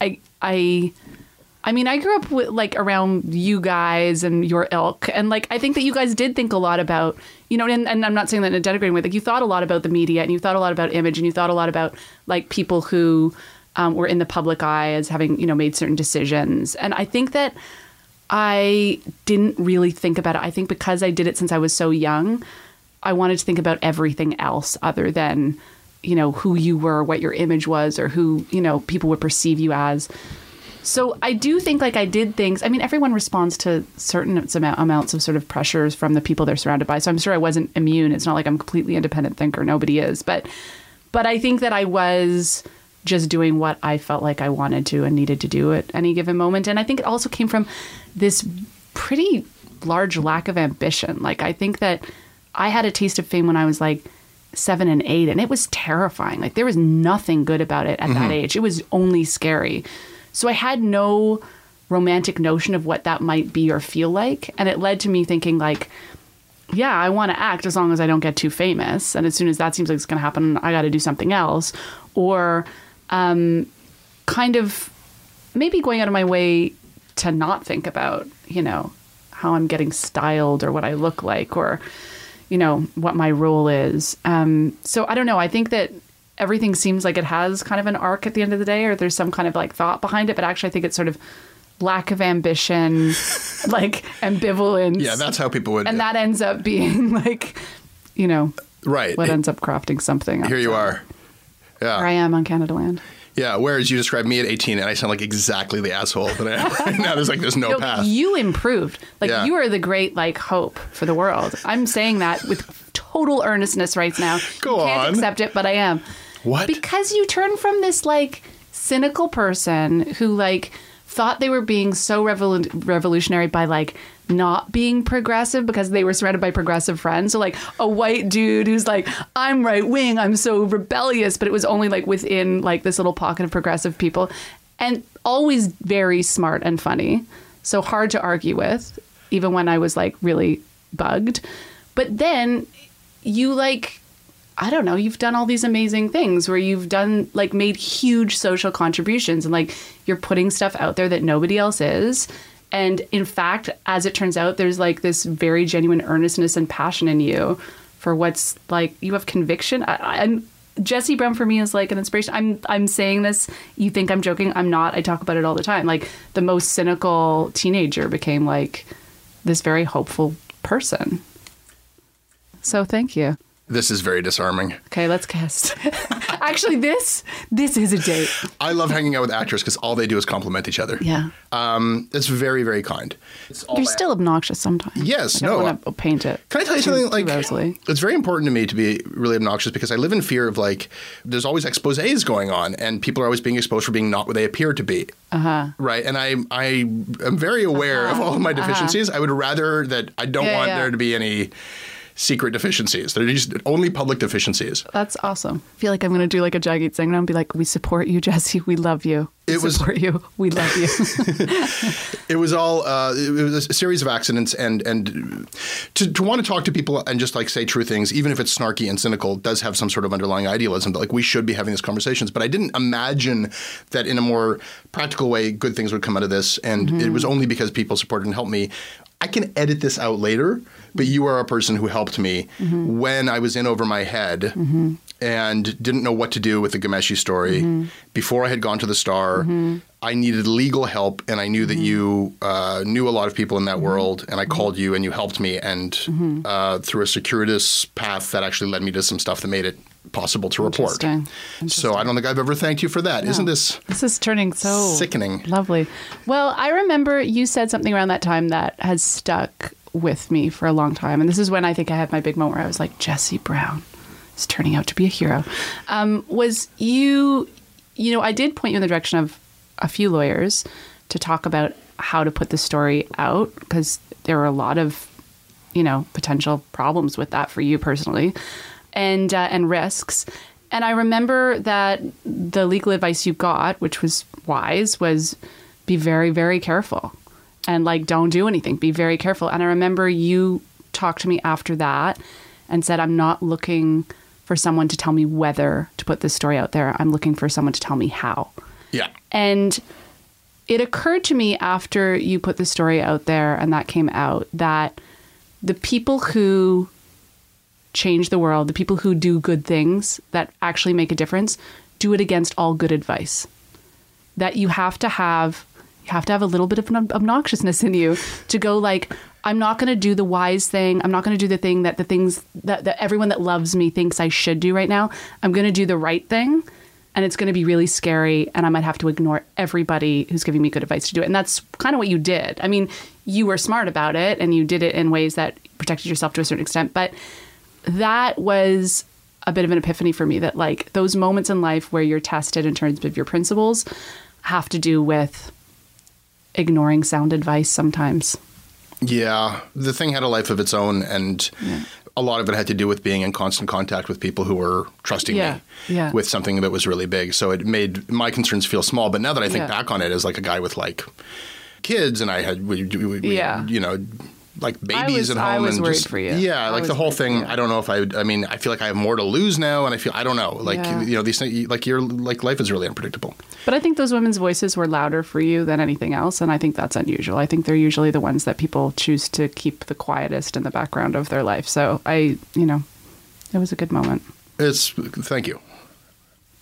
I mean, I grew up with like around you guys and your ilk. And like, I think that you guys did think a lot about, you know, and I'm not saying that in a denigrating way, like you thought a lot about the media and you thought a lot about image and you thought a lot about like people who were in the public eye as having, you know, made certain decisions. And I think that I didn't really think about it. I think because I did it since I was so young, I wanted to think about everything else other than, you know, who you were, what your image was, or who, you know, people would perceive you as. So I do think like I did things. I mean, everyone responds to certain amounts of sort of pressures from the people they're surrounded by. So I'm sure I wasn't immune. It's not like I'm a completely independent thinker. Nobody is. But I think that I was just doing what I felt like I wanted to and needed to do at any given moment. And I think it also came from this pretty large lack of ambition. Like I think that I had a taste of fame when I was like 7 and 8, and it was terrifying. Like there was nothing good about it at that age. It was only scary. So I had no romantic notion of what that might be or feel like. And it led to me thinking like, yeah, I want to act as long as I don't get too famous. And as soon as that seems like it's going to happen, I got to do something else. Or kind of maybe going out of my way to not think about, you know, how I'm getting styled or what I look like or, you know, what my role is. So I don't know. I think that everything seems like it has kind of an arc at the end of the day, or there's some kind of like thought behind it. But actually, I think it's sort of lack of ambition, like ambivalence. Yeah, that's how people would. And that ends up being like, you know, right. what ends up crafting something. Here you are. Yeah. Here I am on Canada Land. Yeah, whereas you described me at 18 and I sound like exactly the asshole that I am right now. There's no path. You improved. Like, you are the great, like, hope for the world. I'm saying that with total earnestness right now. Go on. Can't accept it, but I am. What? Because you turned from this, like, cynical person who, like, thought they were being so revolutionary by, like, not being progressive because they were surrounded by progressive friends. So like a white dude who's like, I'm right wing, I'm so rebellious, but it was only like within like this little pocket of progressive people, and always very smart and funny. So hard to argue with, even when I was like really bugged. But then you like, I don't know, you've done all these amazing things where you've done like made huge social contributions and like you're putting stuff out there that nobody else is. And in fact, as it turns out, there's like this very genuine earnestness and passion in you for what's like, you have conviction. I'm Jessie Brown for me is like an inspiration. I'm saying this, you think I'm joking. I'm not. I talk about it all the time. Like the most cynical teenager became like this very hopeful person. So thank you. This is very disarming. Okay, let's cast. Actually, this is a date. I love hanging out with actors because all they do is compliment each other. Yeah. It's very, very kind. You're still obnoxious sometimes. Yes. I don't want to paint it. Can I tell you something? Like, rosily. It's very important to me to be really obnoxious because I live in fear of like, there's always exposés going on and people are always being exposed for being not what they appear to be. Right. And I am very aware of all of my deficiencies. I would rather that I don't want there to be any secret deficiencies. They're just only public deficiencies. That's awesome. I feel like I'm going to do like a Jagged thing now and be like, we support you, Jessie. We love you. We support you. We love you. It was all, it was a series of accidents and to want to talk to people and just like say true things, even if it's snarky and cynical, does have some sort of underlying idealism that like we should be having these conversations. But I didn't imagine that in a more practical way, good things would come out of this. And it was only because people supported and helped me. I can edit this out later, but you are a person who helped me when I was in over my head and didn't know what to do with the Ghomeshi story. Before I had gone to the Star, I needed legal help, and I knew that you knew a lot of people in that world, and I called you, and you helped me, and through a circuitous path that actually led me to some stuff that made it possible to report. So I don't think I've ever thanked you for that. No. Isn't this? This is turning so sickening. Lovely. Well, I remember you said something around that time that has stuck with me for a long time. And this is when I think I had my big moment where I was like, Jessie Brown is turning out to be a hero. Was you know, I did point you in the direction of a few lawyers to talk about how to put the story out because there were a lot of, you know, potential problems with that for you personally. And risks. And I remember that the legal advice you got, which was wise, was be very, very careful. And like, don't do anything. Be very careful. And I remember you talked to me after that and said, I'm not looking for someone to tell me whether to put this story out there. I'm looking for someone to tell me how. Yeah. And it occurred to me after you put the story out there and that came out that the people who change the world, the people who do good things that actually make a difference, do it against all good advice. That you have to have a little bit of an obnoxiousness in you to go like, I'm not going to do the wise thing. I'm not going to do the thing that everyone that loves me thinks I should do right now. I'm going to do the right thing. And it's going to be really scary. And I might have to ignore everybody who's giving me good advice to do it. And that's kind of what you did. I mean, you were smart about it and you did it in ways that protected yourself to a certain extent. But that was a bit of an epiphany for me that like those moments in life where you're tested in terms of your principles have to do with ignoring sound advice sometimes. Yeah. The thing had a life of its own and a lot of it had to do with being in constant contact with people who were trusting me with something that was really big. So it made my concerns feel small. But now that I think back on it as like a guy with like kids and I had, we you know, like babies at home. I was and worried just, for you. Yeah, like the whole thing. I don't know if I mean, I feel like I have more to lose now, and I don't know. Like you know, these things. Like life is really unpredictable. But I think those women's voices were louder for you than anything else, and I think that's unusual. I think they're usually the ones that people choose to keep the quietest in the background of their life. So it was a good moment. Thank you.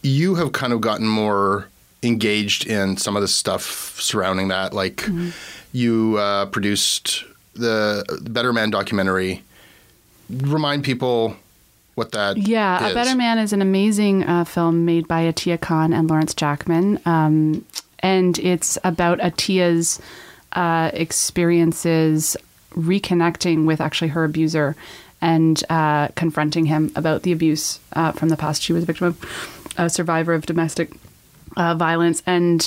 you have kind of gotten more engaged in some of the stuff surrounding that. Like you produced the Better Man documentary. Remind people what that is. Yeah, A Better Man is an amazing film made by Atia Khan and Lawrence Jackman. And it's about Atia's experiences reconnecting with actually her abuser and confronting him about the abuse from the past. She was a victim of a survivor of domestic violence, and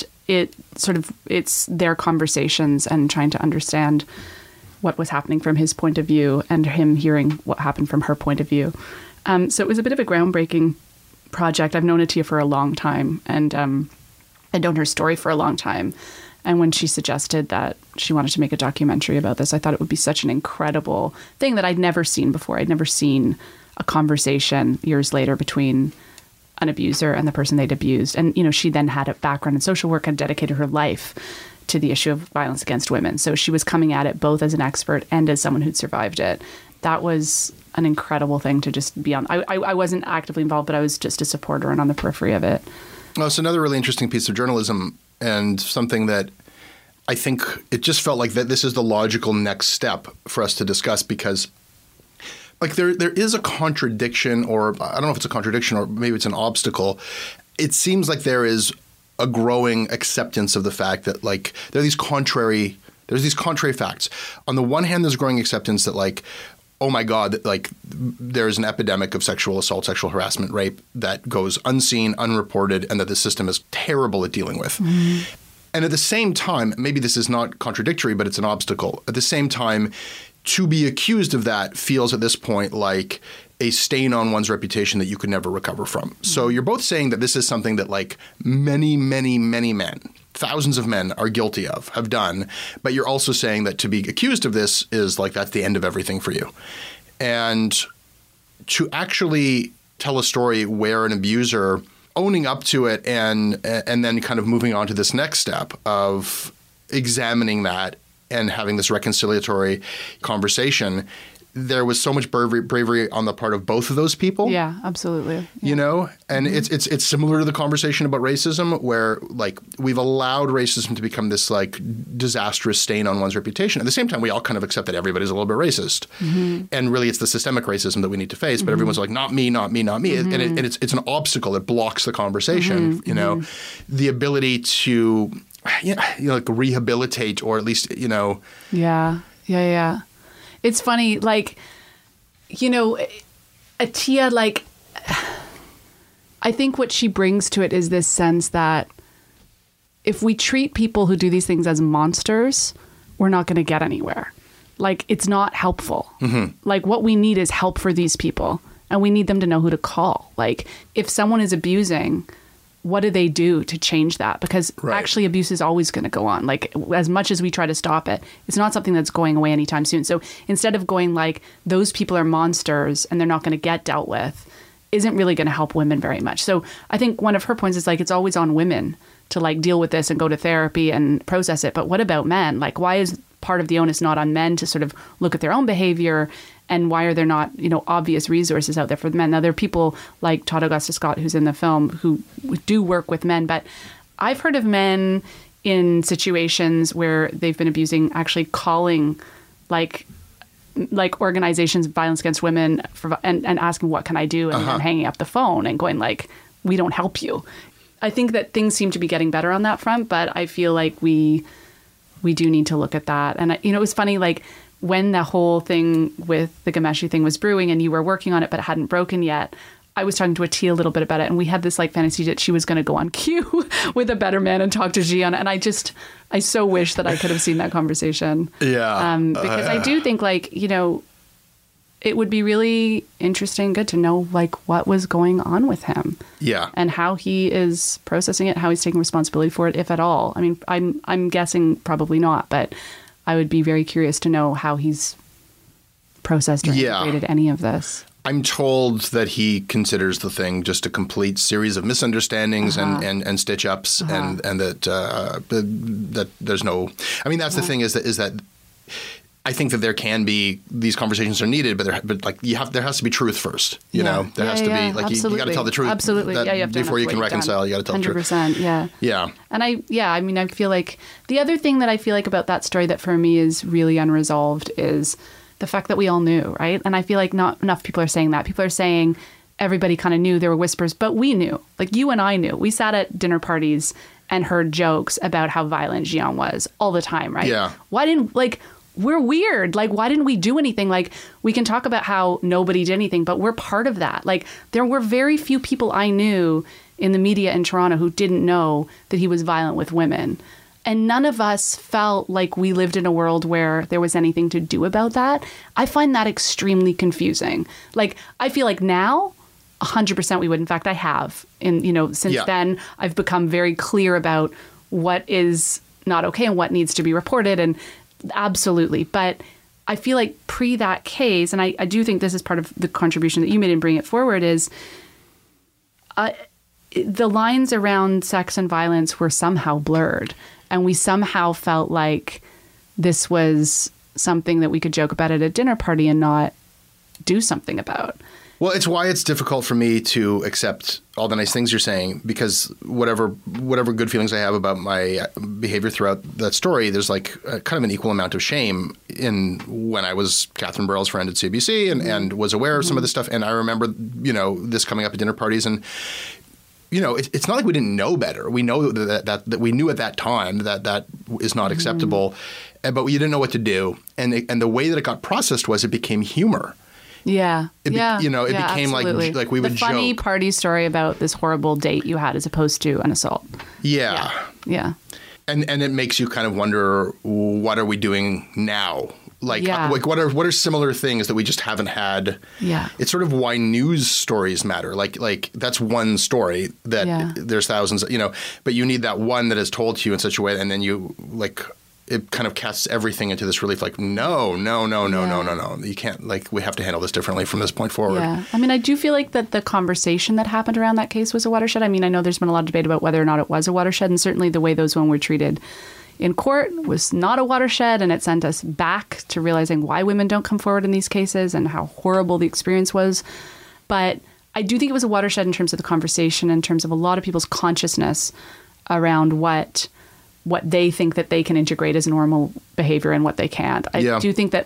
it's their conversations and trying to understand what was happening from his point of view and him hearing what happened from her point of view. So it was a bit of a groundbreaking project. I've known Atia for a long time, and I'd known her story for a long time. And when she suggested that she wanted to make a documentary about this, I thought it would be such an incredible thing that I'd never seen before. I'd never seen a conversation years later between an abuser and the person they'd abused. And, she then had a background in social work and dedicated her life to the issue of violence against women. So she was coming at it both as an expert and as someone who'd survived it. That was an incredible thing to just be on. I wasn't actively involved, but I was just a supporter and on the periphery of it. Well, it's another really interesting piece of journalism, and something that I think it just felt like that this is the logical next step for us to discuss, because like there is a contradiction, or I don't know if it's a contradiction or maybe it's an obstacle. It seems like there is a growing acceptance of the fact that like there's these contrary facts. On the one hand, there's growing acceptance that like, oh my God, like there's an epidemic of sexual assault, sexual harassment, rape that goes unseen, unreported, and that the system is terrible at dealing with. Mm-hmm. And at the same time, maybe this is not contradictory, but it's an obstacle. At the same time, to be accused of that feels at this point like a stain on one's reputation that you could never recover from. Mm-hmm. So you're both saying that this is something that like many, many, many men, thousands of men are guilty of, have done. But you're also saying that to be accused of this is like that's the end of everything for you. And to actually tell a story where an abuser owning up to it and then kind of moving on to this next step of examining that and having this reconciliatory conversation, there was so much bravery on the part of both of those people. Yeah, absolutely. Yeah. And it's similar to the conversation about racism, where like we've allowed racism to become this like disastrous stain on one's reputation. At the same time, we all kind of accept that everybody's a little bit racist, and really it's the systemic racism that we need to face. But everyone's like, not me, not me, not me, and it's an obstacle that blocks the conversation. The ability to like rehabilitate, or at least Yeah. It's funny, like, Atia, like, I think what she brings to it is this sense that if we treat people who do these things as monsters, we're not going to get anywhere. Like, it's not helpful. Mm-hmm. Like, what we need is help for these people, and we need them to know who to call. Like, if someone is abusing, what do they do to change that? Because actually abuse is always going to go on. Like, as much as we try to stop it, it's not something that's going away anytime soon. So instead of going like, those people are monsters and they're not going to get dealt with, isn't really going to help women very much. So I think one of her points is like, it's always on women to like deal with this and go to therapy and process it. But what about men? Like, why is part of the onus not on men to sort of look at their own behavior? And why are there not, obvious resources out there for the men? Now, there are people like Todd Augusta Scott, who's in the film, who do work with men. But I've heard of men in situations where they've been abusing, actually calling like organizations of violence against women and asking, what can I do? And then hanging up the phone and going like, we don't help you. I think that things seem to be getting better on that front, but I feel like we do need to look at that. And, it was funny, like, when the whole thing with the Ghomeshi thing was brewing and you were working on it but it hadn't broken yet, I was talking to Atia a little bit about it, and we had this like fantasy that she was going to go on cue with A Better Man and talk to Gian, and I so wish that I could have seen that conversation. Yeah. Because I do think like, it would be really interesting, good to know like what was going on with him. Yeah. And how he is processing it, how he's taking responsibility for it, if at all. I mean, I'm guessing probably not, but I would be very curious to know how he's processed or integrated any of this. I'm told that he considers the thing just a complete series of misunderstandings and stitch ups, and that there's no. I mean, that's the thing is that I think that there can be these conversations are needed, but like there has to be truth first. You know, there has to be like you got to tell the truth. Absolutely, you have to before you can reconcile. You got to tell the truth. 100%. Yeah, yeah. And I mean, I feel like the other thing that I feel like about that story that for me is really unresolved is the fact that we all knew, right? And I feel like not enough people are saying that. People are saying everybody kind of knew, there were whispers, but we knew. Like you and I knew. We sat at dinner parties and heard jokes about how violent Jian was all the time, right? Yeah. Why didn't we're weird. Like, why didn't we do anything? Like, we can talk about how nobody did anything, but we're part of that. Like, there were very few people I knew in the media in Toronto who didn't know that he was violent with women. And none of us felt like we lived in a world where there was anything to do about that. I find that extremely confusing. Like, I feel like now, 100% we would. In fact, I have. Since then, I've become very clear about what is not okay and what needs to be reported. And absolutely. But I feel like pre that case, and I do think this is part of the contribution that you made in bringing it forward, is the lines around sex and violence were somehow blurred. And we somehow felt like this was something that we could joke about at a dinner party and not do something about. Well, it's why it's difficult for me to accept all the nice things you're saying, because whatever good feelings I have about my behavior throughout that story, there's like kind of an equal amount of shame in when I was Catherine Burrell's friend at CBC and was aware of some of this stuff. And I remember, this coming up at dinner parties and, it's not like we didn't know better. We know that we knew at that time that is not acceptable, but we didn't know what to do. And the way that it got processed was it became humor. Yeah. It became absolutely. like we would joke. The funny party story about this horrible date you had as opposed to an assault. Yeah. Yeah. And it makes you kind of wonder, what are we doing now? Like what are similar things that we just haven't had? Yeah. It's sort of why news stories matter. Like that's one story that there's thousands, but you need that one that is told to you in such a way, and then you it kind of casts everything into this relief. Like, no. You can't, we have to handle this differently from this point forward. Yeah. I mean, I do feel like that the conversation that happened around that case was a watershed. I mean, I know there's been a lot of debate about whether or not it was a watershed, and certainly the way those women were treated in court was not a watershed, and it sent us back to realizing why women don't come forward in these cases and how horrible the experience was. But I do think it was a watershed in terms of the conversation, in terms of a lot of people's consciousness around what they think that they can integrate as normal behavior and what they can't. I do think that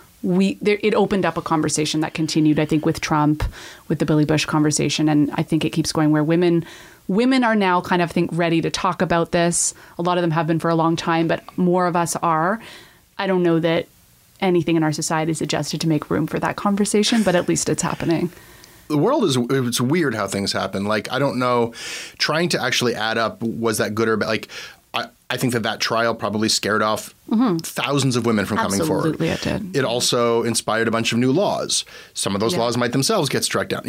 it opened up a conversation that continued, I think, with Trump, with the Billy Bush conversation. And I think it keeps going where women are now kind of, ready to talk about this. A lot of them have been for a long time, but more of us are. I don't know that anything in our society is adjusted to make room for that conversation, but at least it's happening. The world it's weird how things happen. I don't know, trying to actually add up, was that good or bad? I think that trial probably scared off thousands of women from coming forward. Absolutely, it did. It also inspired a bunch of new laws. Some of those laws might themselves get struck down.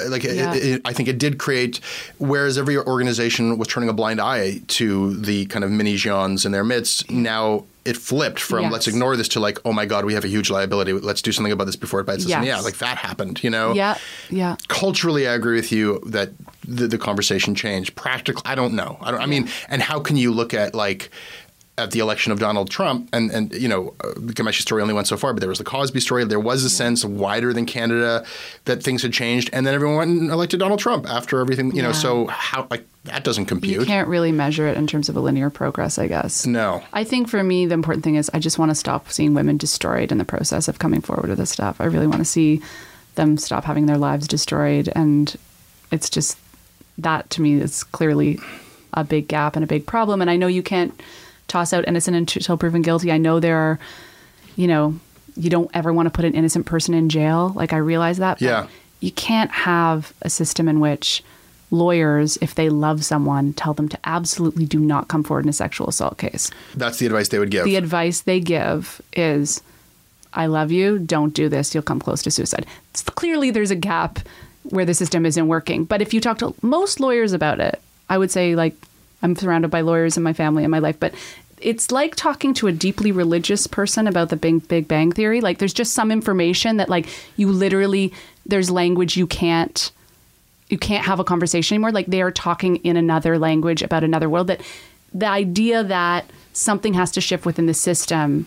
I think it did create, whereas every organization was turning a blind eye to the kind of mini Jians in their midst, now it flipped from let's ignore this to oh my God, we have a huge liability. Let's do something about this before it bites us. And that happened, Yeah. Culturally, I agree with you that the conversation changed. Practically, I don't know. I mean, and how can you look at at the election of Donald Trump, and the Ghomeshi story only went so far, but there was the Cosby story. There was a sense wider than Canada that things had changed, and then everyone went and elected Donald Trump after everything. So how that doesn't compute. You can't really measure it in terms of a linear progress, I guess. No. I think for me, the important thing is I just want to stop seeing women destroyed in the process of coming forward with this stuff. I really want to see them stop having their lives destroyed, and it's just that to me is clearly a big gap and a big problem. And I know you can't toss out innocent until proven guilty. I know there are, you don't ever want to put an innocent person in jail. I realize that. But you can't have a system in which lawyers, if they love someone, tell them to absolutely do not come forward in a sexual assault case. That's the advice they would give. The advice they give is, I love you, don't do this, you'll come close to suicide. Clearly there's a gap where the system isn't working. But if you talk to most lawyers about it, I would say I'm surrounded by lawyers in my family and my life, but it's like talking to a deeply religious person about the Big Bang Theory. There's just some information that you literally, there's language you can't have a conversation anymore. They are talking in another language about another world. That the idea that something has to shift within the system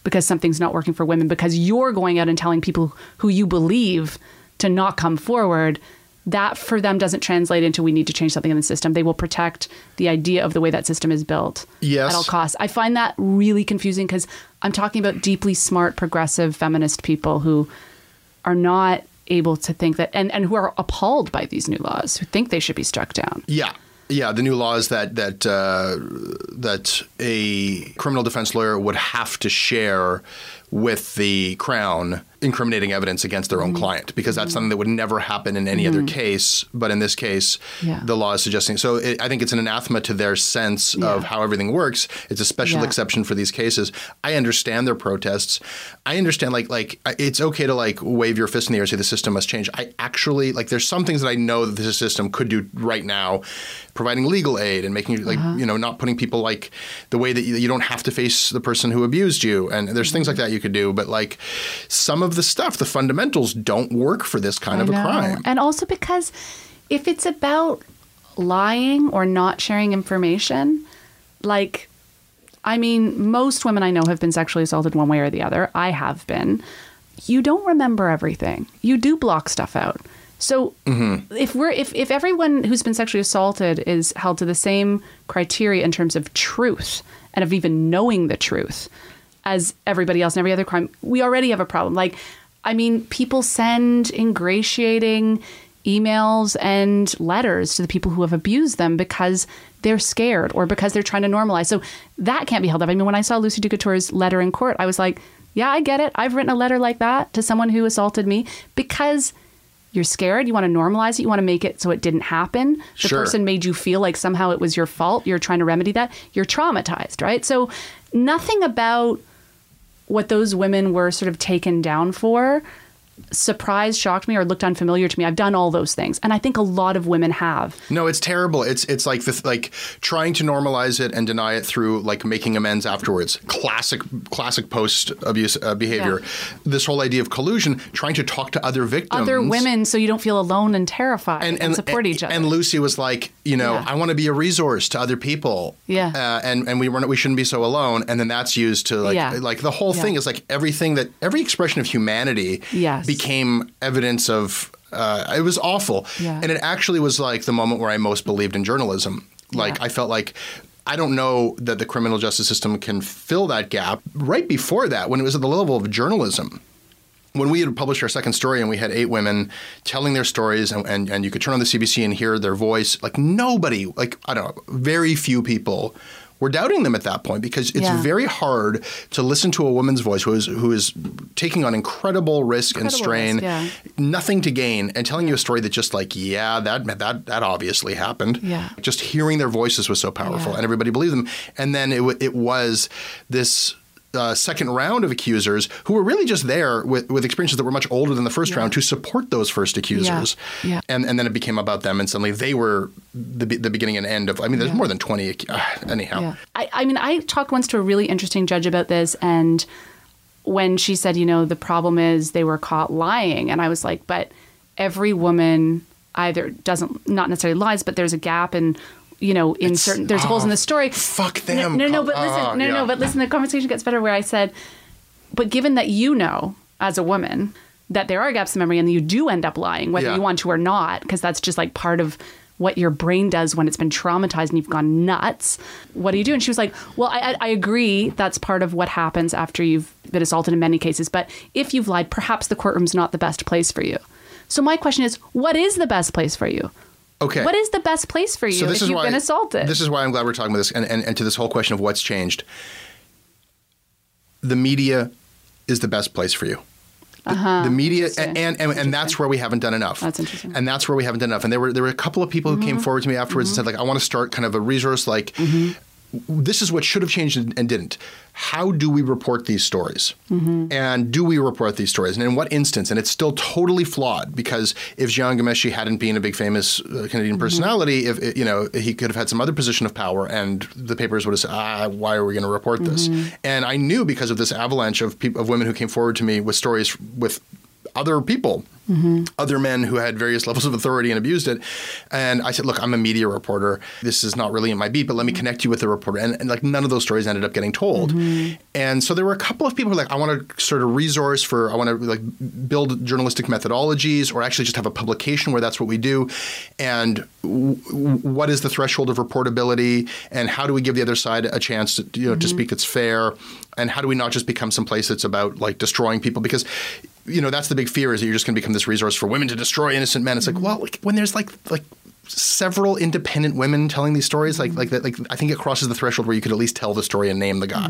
because something's not working for women, because you're going out and telling people who you believe to not come forward, that for them doesn't translate into we need to change something in the system. They will protect the idea of the way that system is built Yes. at all costs. I find that really confusing because I'm talking about deeply smart, progressive, feminist people who are not able to think that, and who are appalled by these new laws, who think they should be struck down. Yeah. Yeah, the new laws that a criminal defense lawyer would have to share with the Crown incriminating evidence against their own client, because that's something that would never happen in any other case. But in this case, the law is suggesting. So I think it's an anathema to their sense of how everything works. It's a special exception for these cases. I understand their protests. I understand like it's okay to like wave your fist in the air and say the system must change. I actually there's some things that I know that the system could do right now, providing legal aid and making not putting people like the way that you don't have to face the person who abused you. And there's things like that you could do. But like some of the stuff, the fundamentals don't work for this kind of a crime. And also because if it's about lying or not sharing information, most women I know have been sexually assaulted one way or the other. I have been. You don't remember everything. You do block stuff out. So if everyone who's been sexually assaulted is held to the same criteria in terms of truth and of even knowing the truth as everybody else in every other crime, we already have a problem. People send ingratiating emails and letters to the people who have abused them because they're scared or because they're trying to normalize. So that can't be held up. When I saw Lucy Ducouture's letter in court, I was like, yeah, I get it. I've written a letter like that to someone who assaulted me because you're scared. You want to normalize it. You want to make it so it didn't happen. The person made you feel like somehow it was your fault. You're trying to remedy that. You're traumatized, right? So nothing about what those women were sort of taken down for surprised, shocked me, or looked unfamiliar to me. I've done all those things, and I think a lot of women have. No, it's terrible. It's like trying to normalize it and deny it through like making amends afterwards. Classic post abuse behavior. Yeah. This whole idea of collusion, trying to talk to other victims, other women, so you don't feel alone and terrified, and support each other. And Lucy was like, I want to be a resource to other people. Yeah. And we shouldn't be so alone. And then that's used to like the whole thing is like every expression of humanity. Yes. Became evidence of it was awful. Yeah. And it actually was like the moment where I most believed in journalism. I felt like I don't know that the criminal justice system can fill that gap. Right before that, when it was at the level of journalism, when we had published our second story and we had 8 women telling their stories and you could turn on the CBC and hear their voice, nobody, very few people were doubting them at that point, because it's very hard to listen to a woman's voice who is taking on incredible risk and strain, nothing to gain, and telling you a story that just that obviously happened. Yeah. Just hearing their voices was so powerful, and everybody believed them. And then it was this second round of accusers who were really just there with experiences that were much older than the first round to support those first accusers. Yeah. And then it became about them, and suddenly they were the beginning and end of, there's more than 20 anyhow. Yeah. I talked once to a really interesting judge about this, and when she said, the problem is they were caught lying, and I was like, but every woman either not necessarily lies, but there's a gap in there's holes in the story. Fuck them. But listen, the conversation gets better where I said, but given that as a woman, that there are gaps in memory and you do end up lying, whether you want to or not, because that's just like part of what your brain does when it's been traumatized and you've gone nuts. What do you do? And she was like, well, I agree that's part of what happens after you've been assaulted in many cases. But if you've lied, perhaps the courtroom's not the best place for you. So my question is, what is the best place for you? Okay. What is the best place for you if you've been assaulted? This is why I'm glad we're talking about this and to this whole question of what's changed. The media is the best place for you. The media, and that's where we haven't done enough. That's interesting. And that's where we haven't done enough. And there were a couple of people who came forward to me afterwards and said, I want to start kind of a resource this is what should have changed and didn't. How do we report these stories? And do we report these stories? And in what instance? And it's still totally flawed, because if Jian Ghomeshi hadn't been a big famous Canadian personality, if he could have had some other position of power, and the papers would have said, why are we going to report this? And I knew, because of this avalanche of women who came forward to me with stories with other people. Other men who had various levels of authority and abused it. And I said, look, I'm a media reporter. This is not really in my beat, but let me connect you with the reporter. And like none of those stories ended up getting told. And so there were a couple of people who were like, I want to sort of resource for, I want to like build journalistic methodologies or actually just have a publication where that's what we do. And what is the threshold of reportability? And how do we give the other side a chance to, to speak that's fair? And how do we not just become some place that's about like destroying people? Because that's the big fear, is that you're just going to become this resource for women to destroy innocent men. It's like, well, like, when there's like several independent women telling these stories, like that, like I think it crosses the threshold where you could at least tell the story and name the guy.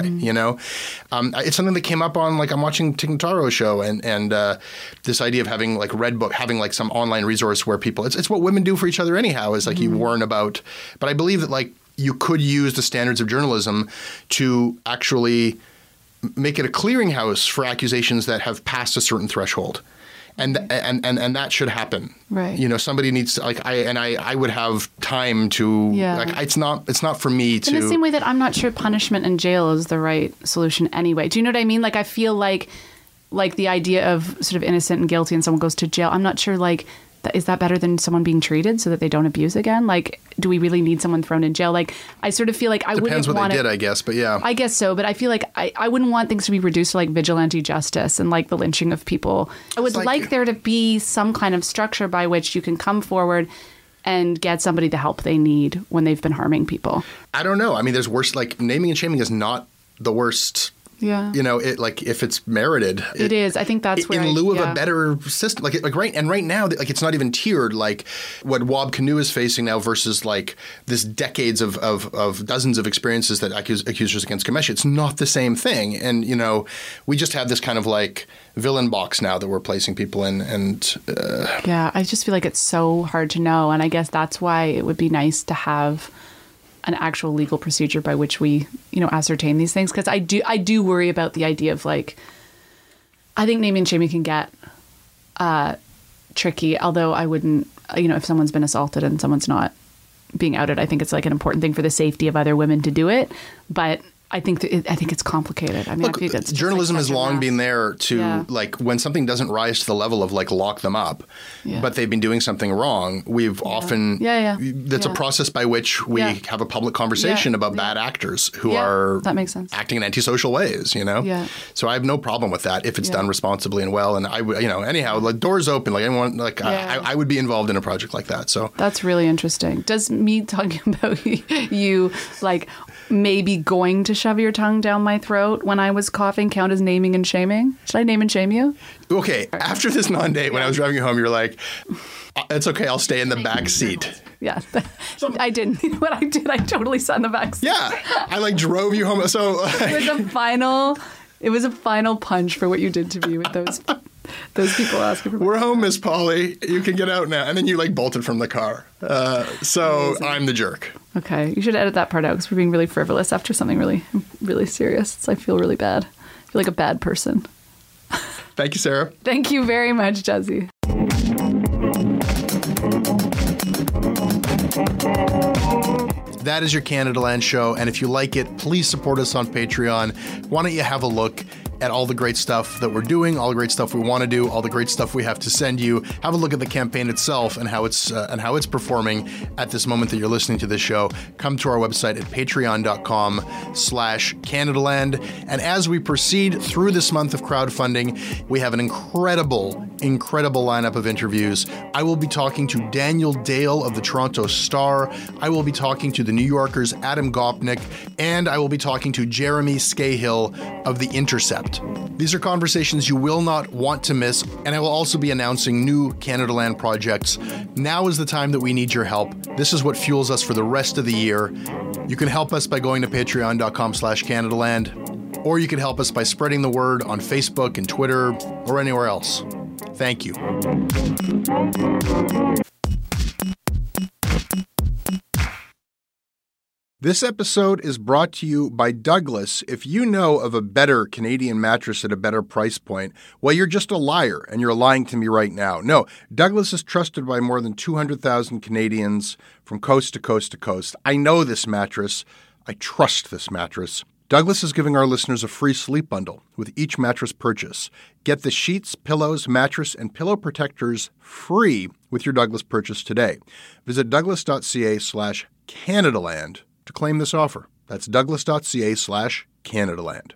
It's something that came up on like I'm watching Tig Notaro's show, and this idea of having like Redbook, having like some online resource where people, it's what women do for each other anyhow. Is like you warn about, but I believe that like you could use the standards of journalism to actually make it a clearinghouse for accusations that have passed a certain threshold. And that should happen. Right. Somebody needs to, like, I would have time to, like, it's not for me to. In the same way that I'm not sure punishment in jail is the right solution anyway. Do you know what I mean? Like, I feel like the idea of sort of innocent and guilty and someone goes to jail, I'm not sure, like, is that better than someone being treated so that they don't abuse again? Like, do we really need someone thrown in jail? Like, I sort of feel like I wouldn't want Depends what they did, I guess, but yeah. I guess so, but I feel like I wouldn't want things to be reduced to like vigilante justice and like the lynching of people. I would like there to be some kind of structure by which you can come forward and get somebody the help they need when they've been harming people. I don't know. I mean, there's worse, like naming and shaming is not the worst. Yeah. It like if it's merited. It is. I think that's where in lieu of a better system. Like right now, like it's not even tiered like what Wab Kinew is facing now versus like this decades of dozens of experiences that accusers against Ghomeshi. It's not the same thing. And we just have this kind of like villain box now that we're placing people in. And yeah, I just feel like it's so hard to know. And I guess that's why it would be nice to have an actual legal procedure by which we, ascertain these things. Because I do worry about the idea of like, I think naming and shaming can get tricky. Although I wouldn't, if someone's been assaulted and someone's not being outed, I think it's like an important thing for the safety of other women to do it. But I think it's complicated. I mean, look, I think it's journalism like has long been there to like when something doesn't rise to the level of like lock them up, but they've been doing something wrong. We've often that's a process by which we have a public conversation about bad actors who are that makes sense. acting in antisocial ways. Yeah. So I have no problem with that if it's done responsibly and well. And I would, anyhow, like doors open. Like anyone, like I would be involved in a project like that. So that's really interesting. Does me talking about you like maybe going to shove your tongue down my throat when I was coughing count as naming and shaming? Should I name and shame you? Okay. After this non-date, when I was driving you home, you were like, it's okay, I'll stay in the back seat. Yeah. I didn't. You know what I did? I totally sat in the back seat. Yeah. I like drove you home. So it was a final punch for what you did to me with those people asking for We're home, Miss Polly. You can get out now. And then you like bolted from the car. So amazing. I'm the jerk. Okay. You should edit that part out because we're being really frivolous after something really, really serious. I feel really bad. I feel like a bad person. Thank you, Sarah. Thank you very much, Jesse. That is your Canadaland show, and if you like it, please support us on Patreon. Why don't you have a look at all the great stuff that we're doing, all the great stuff we want to do, all the great stuff we have to send you. Have a look at the campaign itself and how it's performing at this moment that you're listening to this show. Come to our website at patreon.com/Canadaland. And as we proceed through this month of crowdfunding, we have an incredible lineup of interviews. I will be talking to Daniel Dale of the Toronto Star. I will be talking to the New Yorker's Adam Gopnik, and I will be talking to Jeremy Scahill of The Intercept. These are conversations you will not want to miss, and I will also be announcing new Canadaland projects. Now is the time that we need your help. This is what fuels us for the rest of the year. You can help us by going to patreon.com/Canadaland, or you can help us by spreading the word on Facebook and Twitter or anywhere else. Thank you. This episode is brought to you by Douglas. If you know of a better Canadian mattress at a better price point, well, you're just a liar, and you're lying to me right now. No, Douglas is trusted by more than 200,000 Canadians from coast to coast to coast. I know this mattress. I trust this mattress. Douglas is giving our listeners a free sleep bundle with each mattress purchase. Get the sheets, pillows, mattress, and pillow protectors free with your Douglas purchase today. Visit douglas.ca/Canadaland to claim this offer. That's douglas.ca/Canadaland.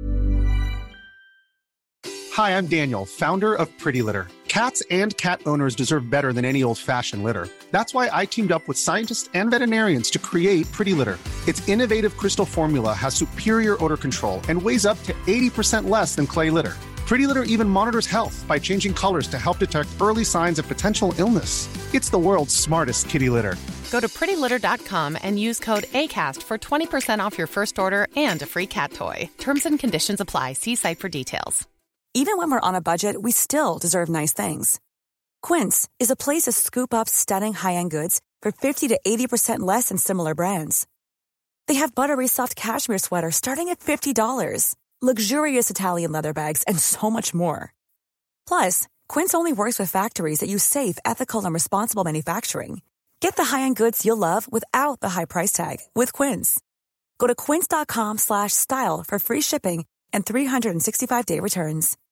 Hi, I'm Daniel, founder of Pretty Litter. Cats and cat owners deserve better than any old-fashioned litter. That's why I teamed up with scientists and veterinarians to create Pretty Litter. Its innovative crystal formula has superior odor control and weighs up to 80% less than clay litter. Pretty Litter even monitors health by changing colors to help detect early signs of potential illness. It's the world's smartest kitty litter. Go to prettylitter.com and use code ACAST for 20% off your first order and a free cat toy. Terms and conditions apply. See site for details. Even when we're on a budget, we still deserve nice things. Quince is a place to scoop up stunning high-end goods for 50 to 80% less than similar brands. They have buttery soft cashmere sweaters starting at $50, luxurious Italian leather bags, and so much more. Plus, Quince only works with factories that use safe, ethical, and responsible manufacturing. Get the high-end goods you'll love without the high price tag with Quince. Go to quince.com/style for free shipping and 365-day returns.